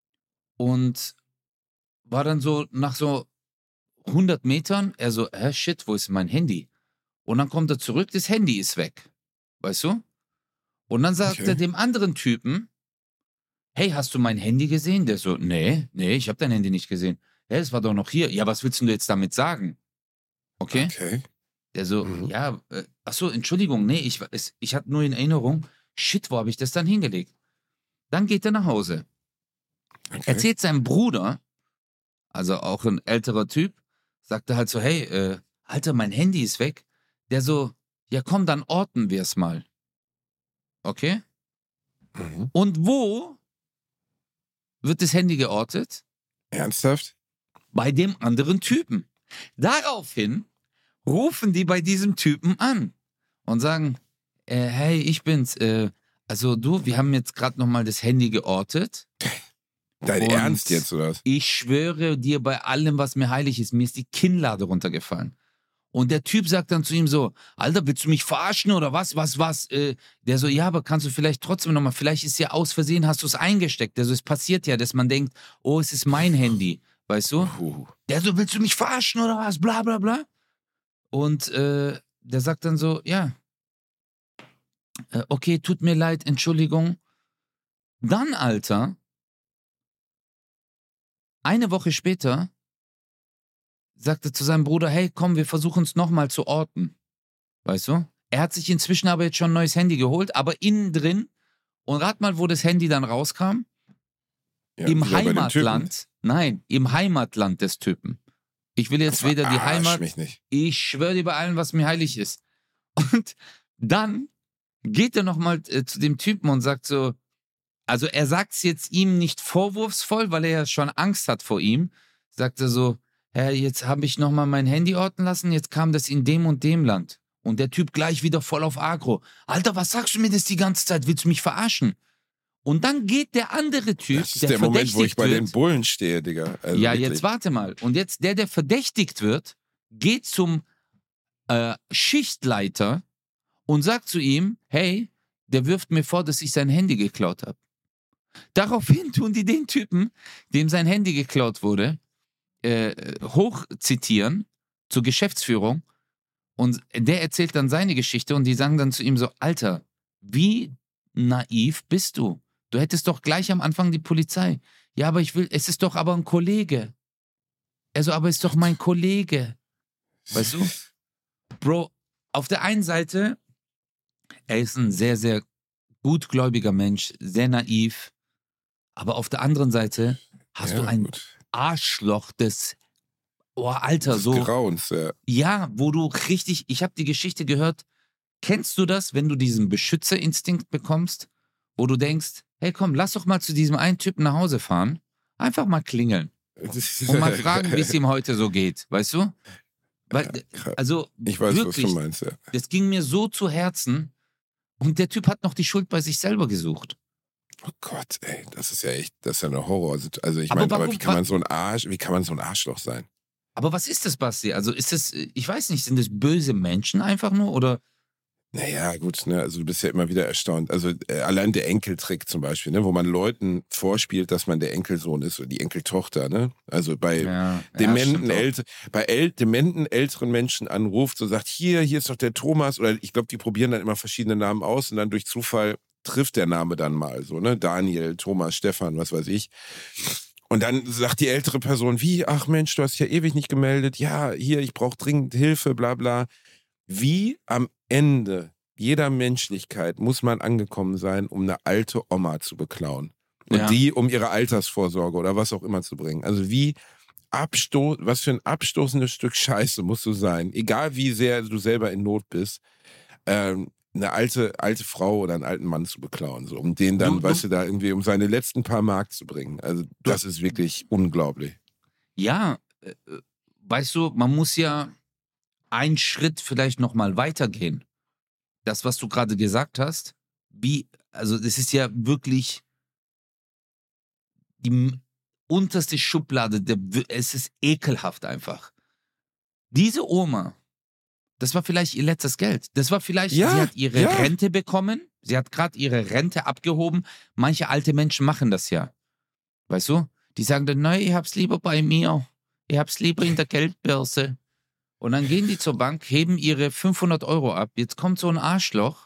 und war dann so nach so hundert Metern, er so, hä, shit, wo ist mein Handy? Und dann kommt er zurück, das Handy ist weg, weißt du? Und dann sagt Okay. er dem anderen Typen, hey, hast du mein Handy gesehen? Der so, nee, nee, ich habe dein Handy nicht gesehen. Hä, es war doch noch hier. Ja, was willst du jetzt damit sagen? Okay? Okay. Der so, Mhm. ja, äh, ach so, Entschuldigung, nee, ich, es, ich hatte nur in Erinnerung, shit, wo habe ich das dann hingelegt? Dann geht er nach Hause. Okay. Erzählt seinem Bruder, also auch ein älterer Typ, sagt er halt so, hey, äh, Alter, mein Handy ist weg. Der so, ja komm, dann orten wir es mal. Okay? Mhm. Und wo wird das Handy geortet? Ernsthaft? Bei dem anderen Typen. Daraufhin rufen die bei diesem Typen an und sagen, äh, hey, ich bin's. Äh, also du, wir haben jetzt gerade nochmal das Handy geortet. Dein Und Ernst jetzt, oder was? Ich schwöre dir bei allem, was mir heilig ist, mir ist die Kinnlade runtergefallen. Und der Typ sagt dann zu ihm so, Alter, willst du mich verarschen oder was, was, was? Äh, der so, ja, aber kannst du vielleicht trotzdem nochmal, vielleicht ist ja aus Versehen, hast du es eingesteckt. Der so, es passiert ja, dass man denkt, oh, es ist mein Handy, weißt du? Puh. Der so, willst du mich verarschen oder was, bla bla bla. Und äh, der sagt dann so, ja, äh, okay, tut mir leid, Entschuldigung. Dann, Alter, eine Woche später sagte zu seinem Bruder, hey, komm, wir versuchen es nochmal zu orten. Weißt du? Er hat sich inzwischen aber jetzt schon ein neues Handy geholt, aber innen drin, und rat mal, wo das Handy dann rauskam? Ja, Im wieder bei dem Heimatland. Nein, im Heimatland des Typen. Ich will jetzt weder die Verarsch Heimat, mich nicht. ich schwöre dir bei allem, was mir heilig ist. Und dann geht er nochmal äh, zu dem Typen und sagt so, also er sagt es jetzt ihm nicht vorwurfsvoll, weil er ja schon Angst hat vor ihm, sagt er so, hey, jetzt habe ich nochmal mein Handy orten lassen, jetzt kam das in dem und dem Land. Und der Typ gleich wieder voll auf Agro. Alter, was sagst du mir das die ganze Zeit? Willst du mich verarschen? Und dann geht der andere Typ, Das ist der, der Moment, wo ich verdächtigt bei den wird. Bullen stehe, Digga. Also Ja, wirklich. jetzt warte mal. Und jetzt der, der verdächtigt wird, geht zum äh, Schichtleiter und sagt zu ihm, hey, der wirft mir vor, dass ich sein Handy geklaut habe. Daraufhin tun die den Typen, dem sein Handy geklaut wurde, äh, hochzitieren zur Geschäftsführung und der erzählt dann seine Geschichte und die sagen dann zu ihm so, Alter, wie naiv bist du? Du hättest doch gleich am Anfang die Polizei. Ja, aber ich will, es ist doch aber ein Kollege. Also, aber es ist doch mein Kollege. Weißt du? Bro, auf der einen Seite, er ist ein sehr, sehr gutgläubiger Mensch, sehr naiv, aber auf der anderen Seite hast Ja, du ein gut. Arschloch des, oh Alter, Des so, Grauens, ja. ja, wo du richtig, ich habe die Geschichte gehört, kennst du das, wenn du diesen Beschützerinstinkt bekommst, wo du denkst, hey komm, lass doch mal zu diesem einen Typen nach Hause fahren, einfach mal klingeln und mal fragen, wie es ihm heute so geht, weißt du? Weil, also ich weiß, wirklich, was du meinst, ja. Das ging mir so zu Herzen und der Typ hat noch die Schuld bei sich selber gesucht. Oh Gott, ey, das ist ja echt, das ist ja eine Horror. Also ich Aber meine, aber warum- wie kann man so ein Arsch, wie kann man so ein Arschloch sein? Aber was ist das, Basti? Also ist das, ich weiß nicht, sind das böse Menschen einfach nur oder? Naja, gut, ne, also du bist ja immer wieder erstaunt. Also äh, allein der Enkeltrick zum Beispiel, ne, wo man Leuten vorspielt, dass man der Enkelsohn ist oder die Enkeltochter, ne? Also bei Ja, dementen, ja, ält bei äl dementen älteren Menschen anruft, so sagt, hier, hier ist doch der Thomas, oder ich glaube, die probieren dann immer verschiedene Namen aus und dann durch Zufall trifft der Name dann mal so, ne? Daniel, Thomas, Stefan, was weiß ich. Und dann sagt die ältere Person, wie, ach Mensch, du hast dich ja ewig nicht gemeldet, ja, hier, ich brauche dringend Hilfe, bla bla. Wie am Ende jeder Menschlichkeit muss man angekommen sein, um eine alte Oma zu beklauen. Und Ja. die um ihre Altersvorsorge oder was auch immer zu bringen. Also wie absto was für ein abstoßendes Stück Scheiße musst du sein, egal wie sehr du selber in Not bist, ähm, eine alte, alte Frau oder einen alten Mann zu beklauen, so, um den dann, Du- du- weißt du, da irgendwie um seine letzten paar Mark zu bringen. Also das ist wirklich unglaublich. Ja, äh, äh, weißt du, man muss ja einen Schritt vielleicht noch mal weitergehen. Das, was du gerade gesagt hast, wie, also das ist ja wirklich die m- unterste Schublade, der, w- es ist ekelhaft einfach. Diese Oma, das war vielleicht ihr letztes Geld. Das war vielleicht, Ja, sie hat ihre ja. Rente bekommen, sie hat gerade ihre Rente abgehoben. Manche alte Menschen machen das ja. Weißt du? Die sagen dann, nein, ich hab's lieber bei mir. Ich hab's lieber in der Geldbörse. Und dann gehen die zur Bank, heben ihre fünfhundert Euro ab. Jetzt kommt so ein Arschloch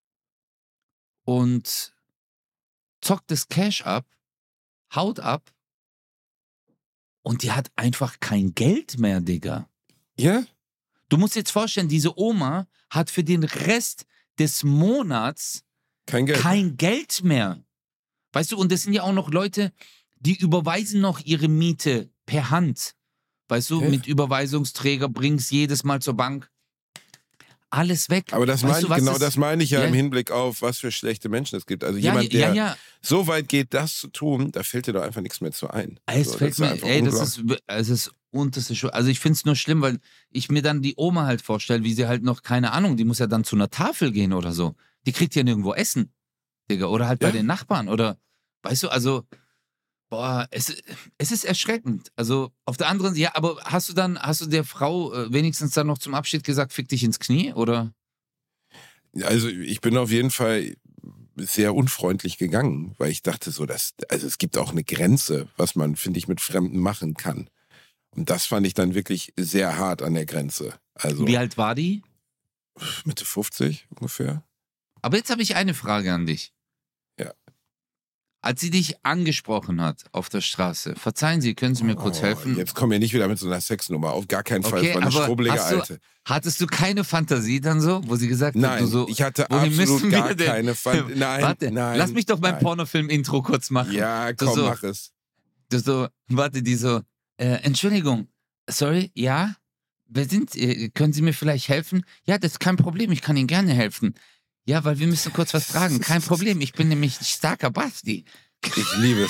und zockt das Cash ab, haut ab und die hat einfach kein Geld mehr, Digga. Ja? Du musst dir jetzt vorstellen, diese Oma hat für den Rest des Monats Kein Geld. kein Geld mehr. Weißt du, und das sind ja auch noch Leute, die überweisen noch ihre Miete per Hand. Weißt du, Ja. mit Überweisungsträger bringst jedes Mal zur Bank. Alles weg. Aber das Weißt meine du, ich, was genau das- das meine ich ja, Ja. im Hinblick auf, was für schlechte Menschen es gibt. Also Ja, jemand, ja, der ja. so weit geht, das zu tun, da fällt dir doch einfach nichts mehr zu ein. Es so, fällt das mir, einfach ey, das unglaublich. ist, es ist unterste Schu- Also ich finde es nur schlimm, weil ich mir dann die Oma halt vorstelle, wie sie halt noch, keine Ahnung, die muss ja dann zu einer Tafel gehen oder so. Die kriegt ja nirgendwo Essen, Digga. Oder halt bei Ja. den Nachbarn oder, weißt du, also, boah, es, es ist erschreckend. Also auf der anderen Seite, ja, aber hast du dann, hast du der Frau äh, wenigstens dann noch zum Abschied gesagt, fick dich ins Knie, oder? Also ich bin auf jeden Fall sehr unfreundlich gegangen, weil ich dachte so, dass, also es gibt auch eine Grenze, was man, finde ich, mit Fremden machen kann. Und das fand ich dann wirklich sehr hart an der Grenze. Also Wie alt war die? Mitte fünfzig ungefähr. Aber jetzt habe ich eine Frage an dich. Ja. Als sie dich angesprochen hat auf der Straße, verzeihen Sie, können Sie mir kurz Oh, helfen? Jetzt komm mir nicht wieder mit so einer Sexnummer. Auf gar keinen Fall. Okay, Es war eine aber strubbelige hast du- Alte. Hattest du keine Fantasie dann so, wo sie gesagt hat, Nein, du so, ich hatte wohin absolut müssen wir gar denn? keine Fantasie. Nein, Warte, nein. lass mich doch mein nein. Pornofilm-Intro kurz machen. Ja, Du komm, so, mach es. du so, warte, die so, äh, Entschuldigung, sorry, ja? Wer sind, äh, können Sie mir vielleicht helfen? Ja, das ist kein Problem, ich kann Ihnen gerne helfen. Ja, weil wir müssen kurz was fragen. Kein Problem, ich bin nämlich starker Basti. Ich liebe es.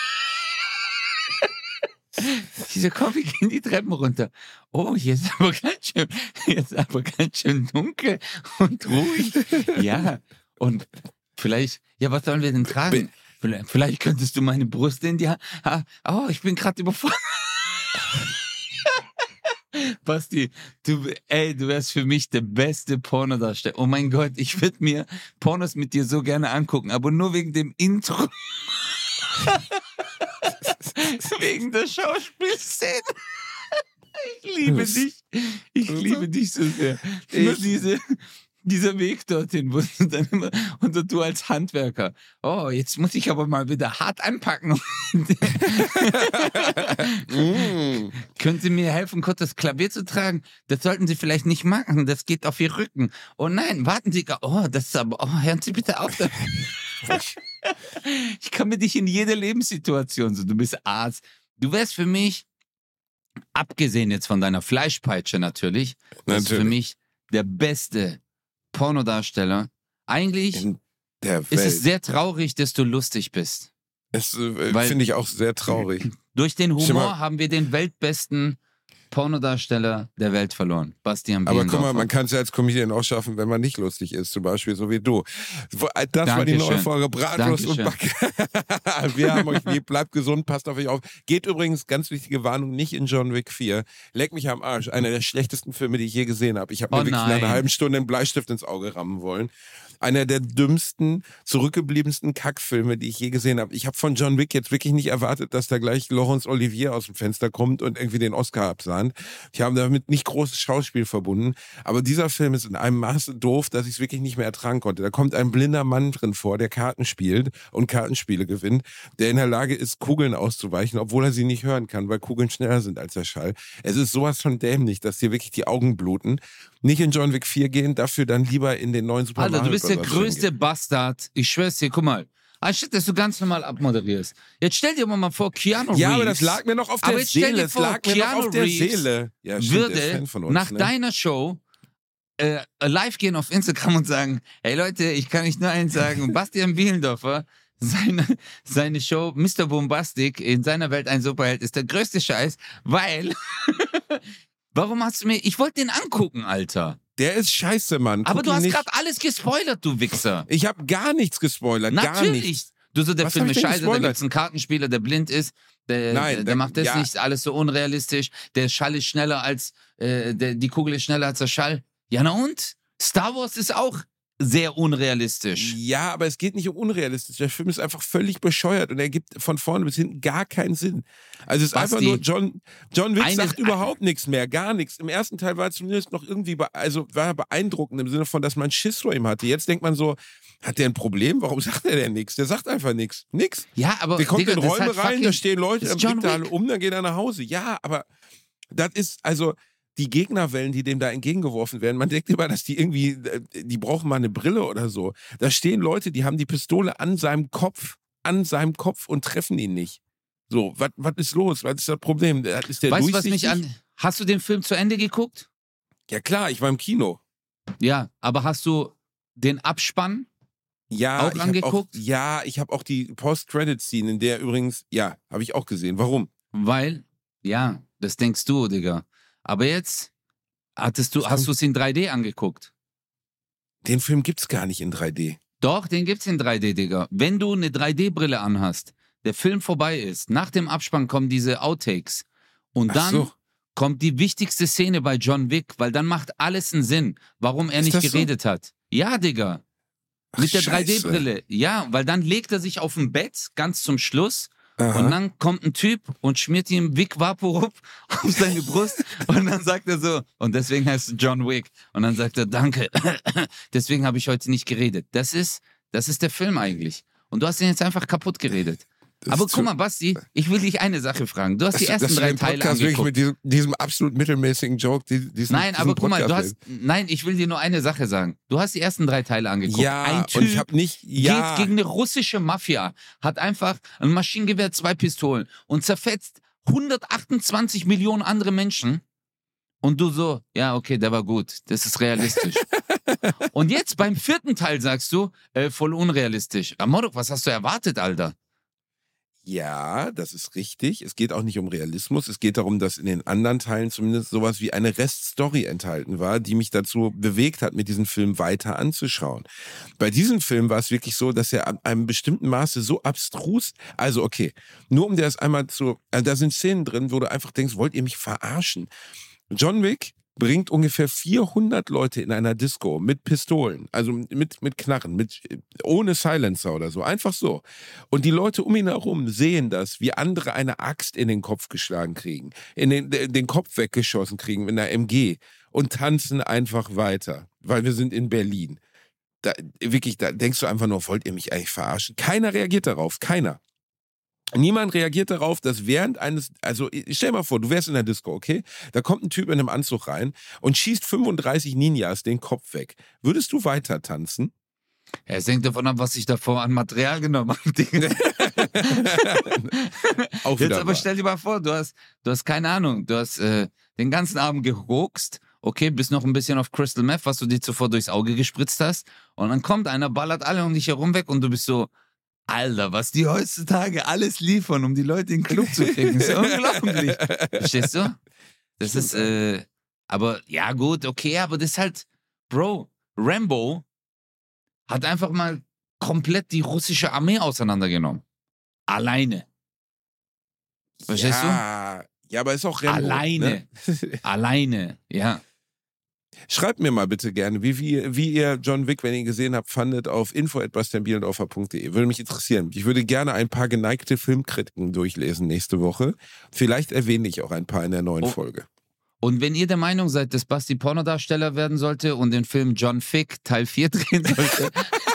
Ich so, komm, wir gehen die Treppen runter. Oh, hier ist aber ganz schön, hier ist aber ganz schön dunkel und ruhig. Ja, und vielleicht, ja, was sollen wir denn tragen? Vielleicht, vielleicht könntest du meine Brust in die Hand. Oh, ich bin gerade überfordert. Basti, du, ey, du wärst für mich der beste Pornodarsteller. Oh mein Gott, ich würde mir Pornos mit dir so gerne angucken, aber nur wegen dem Intro. Wegen der Schauspielszene. Ich liebe Das- dich. Ich liebe dich so sehr. Ich- Nur diese, dieser Weg dorthin, wo du dann immer, und du als Handwerker. Oh, jetzt muss ich aber mal wieder hart anpacken. Mm. Können Sie mir helfen, kurz das Klavier zu tragen? Das sollten Sie vielleicht nicht machen. Das geht auf Ihr Rücken. Oh nein, warten Sie. gar- Oh, das ist aber. Oh, hören Sie bitte auf. Ich kann mit dich in jeder Lebenssituation so. Du bist Arzt. Du wärst für mich, abgesehen jetzt von deiner Fleischpeitsche natürlich, wärst du für Natürlich. mich der beste Pornodarsteller. Eigentlich In der ist es Welt. sehr traurig, dass du lustig bist. Das äh, Weil- finde ich auch sehr traurig. Durch den Schau mal. Humor haben wir den weltbesten Pornodarsteller der Welt verloren. Bastian Aber Bielendorfer. guck mal, man kann es ja als Comedian auch schaffen, wenn man nicht lustig ist, zum Beispiel so wie du. Das Dankeschön. war die neue Folge Bratwurst Dankeschön. und Backe. Wir haben euch lieb, bleibt gesund, passt auf euch auf. Geht übrigens, ganz wichtige Warnung, nicht in John Wick vier. Leck mich am Arsch, einer der schlechtesten Filme, die ich je gesehen habe. Ich habe mir Oh wirklich nach nein. einer halben Stunde einen Bleistift ins Auge rammen wollen. Einer der dümmsten, zurückgebliebensten Kackfilme, die ich je gesehen habe. Ich habe von John Wick jetzt wirklich nicht erwartet, dass da gleich Laurence Olivier aus dem Fenster kommt und irgendwie den Oscar absahnt. Ich habe damit nicht großes Schauspiel verbunden. Aber dieser Film ist in einem Maße doof, dass ich es wirklich nicht mehr ertragen konnte. Da kommt ein blinder Mann drin vor, der Karten spielt und Kartenspiele gewinnt, der in der Lage ist, Kugeln auszuweichen, obwohl er sie nicht hören kann, weil Kugeln schneller sind als der Schall. Es ist sowas von dämlich, dass dir wirklich die Augen bluten. Nicht in John Wick vier gehen, dafür dann lieber in den neuen Super Mario Alter, du bist der Bros. Film größte gehen. Bastard. Ich schwör's dir, guck mal. Anstatt, dass du ganz normal abmoderierst. Jetzt stell dir mal vor, Keanu Reeves. Ja, aber das lag mir noch auf Aber der jetzt stell Seele. dir Es vor, lag mir noch Keanu auf der Reeves Seele. Ja, stimmt, der ist würde Fan von uns, nach ne? deiner Show äh, live gehen auf Instagram und sagen, hey Leute, ich kann euch nur eins sagen, Bastian Bielendorfer, seine, seine Show Mister Bombastic, in seiner Welt ein Superheld, ist der größte Scheiß, weil... Warum hast du mir... Ich wollte den angucken, Alter. Der ist scheiße, Mann. Aber Guck du ihn hast nicht. gerade alles gespoilert, du Wichser. Ich habe gar nichts gespoilert. Gar Natürlich. nichts. Du so, der Was Film hab ist ich denn scheiße, da gespoilert? gibt's einen Kartenspieler, der blind ist. Der, Nein, der, der der- macht das ja. nicht, alles so unrealistisch. Der Schall ist schneller als, äh, der, die Kugel ist schneller als der Schall. Ja, na und? Star Wars ist auch sehr unrealistisch. Ja, aber es geht nicht um unrealistisch. Der Film ist einfach völlig bescheuert und er gibt von vorne bis hinten gar keinen Sinn. Also es ist Basti, einfach nur, John, John Wick eine- sagt überhaupt nichts mehr, gar nichts. Im ersten Teil war er zumindest noch irgendwie, be also war er beeindruckend im Sinne von, dass man Schiss vor ihm hatte. Jetzt denkt man so, hat der ein Problem? Warum sagt er denn nichts? Der sagt einfach nichts. Nix. Ja, aber Der kommt Digga, in das ist Räume halt rein, fucking- da stehen Leute, das dann ist John bringt er alle Wick. um, dann geht er nach Hause. Ja, aber das ist, also die Gegnerwellen, die dem da entgegengeworfen werden, man denkt immer, dass die irgendwie, äh, die brauchen mal eine Brille oder so. Da stehen Leute, die haben die Pistole an seinem Kopf, an seinem Kopf und treffen ihn nicht. So, was ist los? Was ist das Problem? Ist der Weißt du, was durchsichtig? mich an... Hast du den Film zu Ende geguckt? Ja klar, ich war im Kino. Ja, aber hast du den Abspann? Ja, Auch ich hab angeguckt? Auch, ja, ich habe auch die Post-Credit-Scene, in der übrigens, ja, habe ich auch gesehen. Warum? Weil, ja, das denkst du, Digga. Aber jetzt hattest du, Was hast kommt? du es in drei D angeguckt? Den Film gibt's gar nicht in drei D. Doch, den gibt's in drei D, Digga. Wenn du eine drei D-Brille anhast, der Film vorbei ist, nach dem Abspann kommen diese Outtakes. Und Ach dann so. kommt die wichtigste Szene bei John Wick, weil dann macht alles einen Sinn, warum er Ist nicht das so? geredet hat. Ja, Digga. Ach, Mit der Scheiße. drei D-Brille. Ja, weil dann legt er sich auf ein Bett, ganz zum Schluss. Aha. Und dann kommt ein Typ und schmiert ihm Wick Vaporub auf seine Brust und dann sagt er so, und deswegen heißt es John Wick. Und dann sagt er, danke, deswegen habe ich heute nicht geredet. Das ist, das ist der Film eigentlich. Und du hast ihn jetzt einfach kaputt geredet. Das Aber ist guck zu- mal, Basti, ich will dich eine Sache fragen. Du hast die dass, ersten dass du drei den Teile Podcast wirklich angeguckt. mit diesem, diesem absolut mittelmäßigen Joke, die- diesen, Nein, diesen aber guck mal, du Podcast hast, nein, ich will dir nur eine Sache sagen. Du hast die ersten drei Teile angeguckt. Ja, Ein Typ und ich habe nicht, ja, geht gegen eine russische Mafia, hat einfach ein Maschinengewehr, zwei Pistolen und zerfetzt hundertachtundzwanzig Millionen andere Menschen. Und du so, ja, okay, der war gut, das ist realistisch. Und jetzt beim vierten Teil sagst du, äh, voll unrealistisch. Amorok, was hast du erwartet, Alter? ja, das ist richtig. Es geht auch nicht um Realismus. Es geht darum, dass in den anderen Teilen zumindest sowas wie eine Reststory enthalten war, die mich dazu bewegt hat, mir diesen Film weiter anzuschauen. Bei diesem Film war es wirklich so, dass er an einem bestimmten Maße so abstrus, also okay, nur um dir das einmal zu, äh, da sind Szenen drin, wo du einfach denkst, wollt ihr mich verarschen? John Wick bringt ungefähr vierhundert Leute in einer Disco mit Pistolen, also mit, mit Knarren, mit, ohne Silencer oder so, einfach so. Und die Leute um ihn herum sehen das, wie andere eine Axt in den Kopf geschlagen kriegen, in den, den Kopf weggeschossen kriegen mit einer M G und tanzen einfach weiter, weil wir sind in Berlin. Da, wirklich, da denkst du einfach nur, wollt ihr mich eigentlich verarschen? Keiner reagiert darauf, keiner. Niemand reagiert darauf, dass während eines, also stell dir mal vor, du wärst in der Disco, okay? Da kommt ein Typ in einem Anzug rein und schießt fünfunddreißig Ninjas den Kopf weg. Würdest du weiter tanzen? Ja, es hängt davon ab, was ich davor an Material genommen habe. Auch Jetzt wieder aber wahr. stell dir mal vor, du hast, du hast keine Ahnung, du hast äh, den ganzen Abend geruckst, okay, bist noch ein bisschen auf Crystal Meth, was du dir zuvor durchs Auge gespritzt hast und dann kommt einer, ballert alle um dich herum weg und du bist so, Alter, was die heutzutage alles liefern, um die Leute in den Club zu kriegen, ist ja unglaublich. Verstehst du? Das Stimmt, ist, äh, aber ja gut, okay, aber das ist halt, Bro, Rambo hat einfach mal komplett die russische Armee auseinandergenommen. Alleine. Verstehst ja, du? Ja, aber ist auch Rambo. Alleine. Ne? Alleine, ja. Schreibt mir mal bitte gerne, wie, wie, wie ihr John Wick, wenn ihr ihn gesehen habt, fandet auf info at bastianbielendorfer punkt de. Würde mich interessieren. Ich würde gerne ein paar geneigte Filmkritiken durchlesen nächste Woche. Vielleicht erwähne ich auch ein paar in der neuen oh. Folge. Und wenn ihr der Meinung seid, dass Basti Pornodarsteller werden sollte und den Film John Fick Teil vier drehen sollte.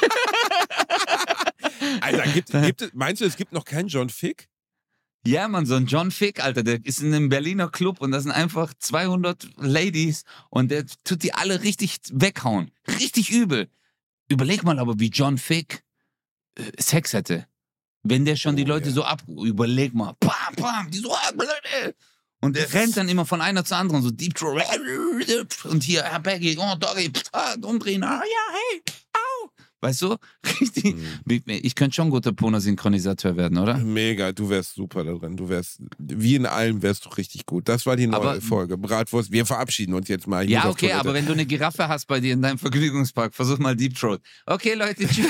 Alter, gibt, gibt, meinst du, es gibt noch keinen John Fick? Ja, Mann, so ein John Fick, Alter, der ist in einem Berliner Club und das sind einfach zweihundert Ladies und der tut die alle richtig weghauen. Richtig übel. Überleg mal aber, wie John Fick äh, Sex hätte. Wenn der schon oh, die Leute ja. so ab... Überleg mal. Bam, bam, die so... Und er rennt dann immer von einer zur anderen, so Deep Throat. Und hier, Herr Peggy, oh, Doggy, umdrehen. Ah, ja, hey, au. Weißt du? Richtig. Mhm. Ich könnte schon ein guter Pornosynchronisateur werden, oder? Mega, du wärst super da drin. Du wärst, wie in allem wärst du richtig gut. Das war die neue aber, Folge. Bratwurst, wir verabschieden uns jetzt mal. Ich ja, okay, aber wenn du eine Giraffe hast bei dir in deinem Vergnügungspark, versuch mal Deep Throat. Okay, Leute, tschüss.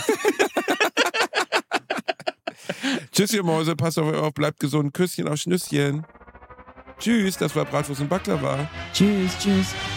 Tschüss, ihr Mäuse, passt auf euch auf, bleibt gesund. Küsschen auf Schnüsschen. Tschüss, das war Bratwurst und Baklava. Tschüss, tschüss.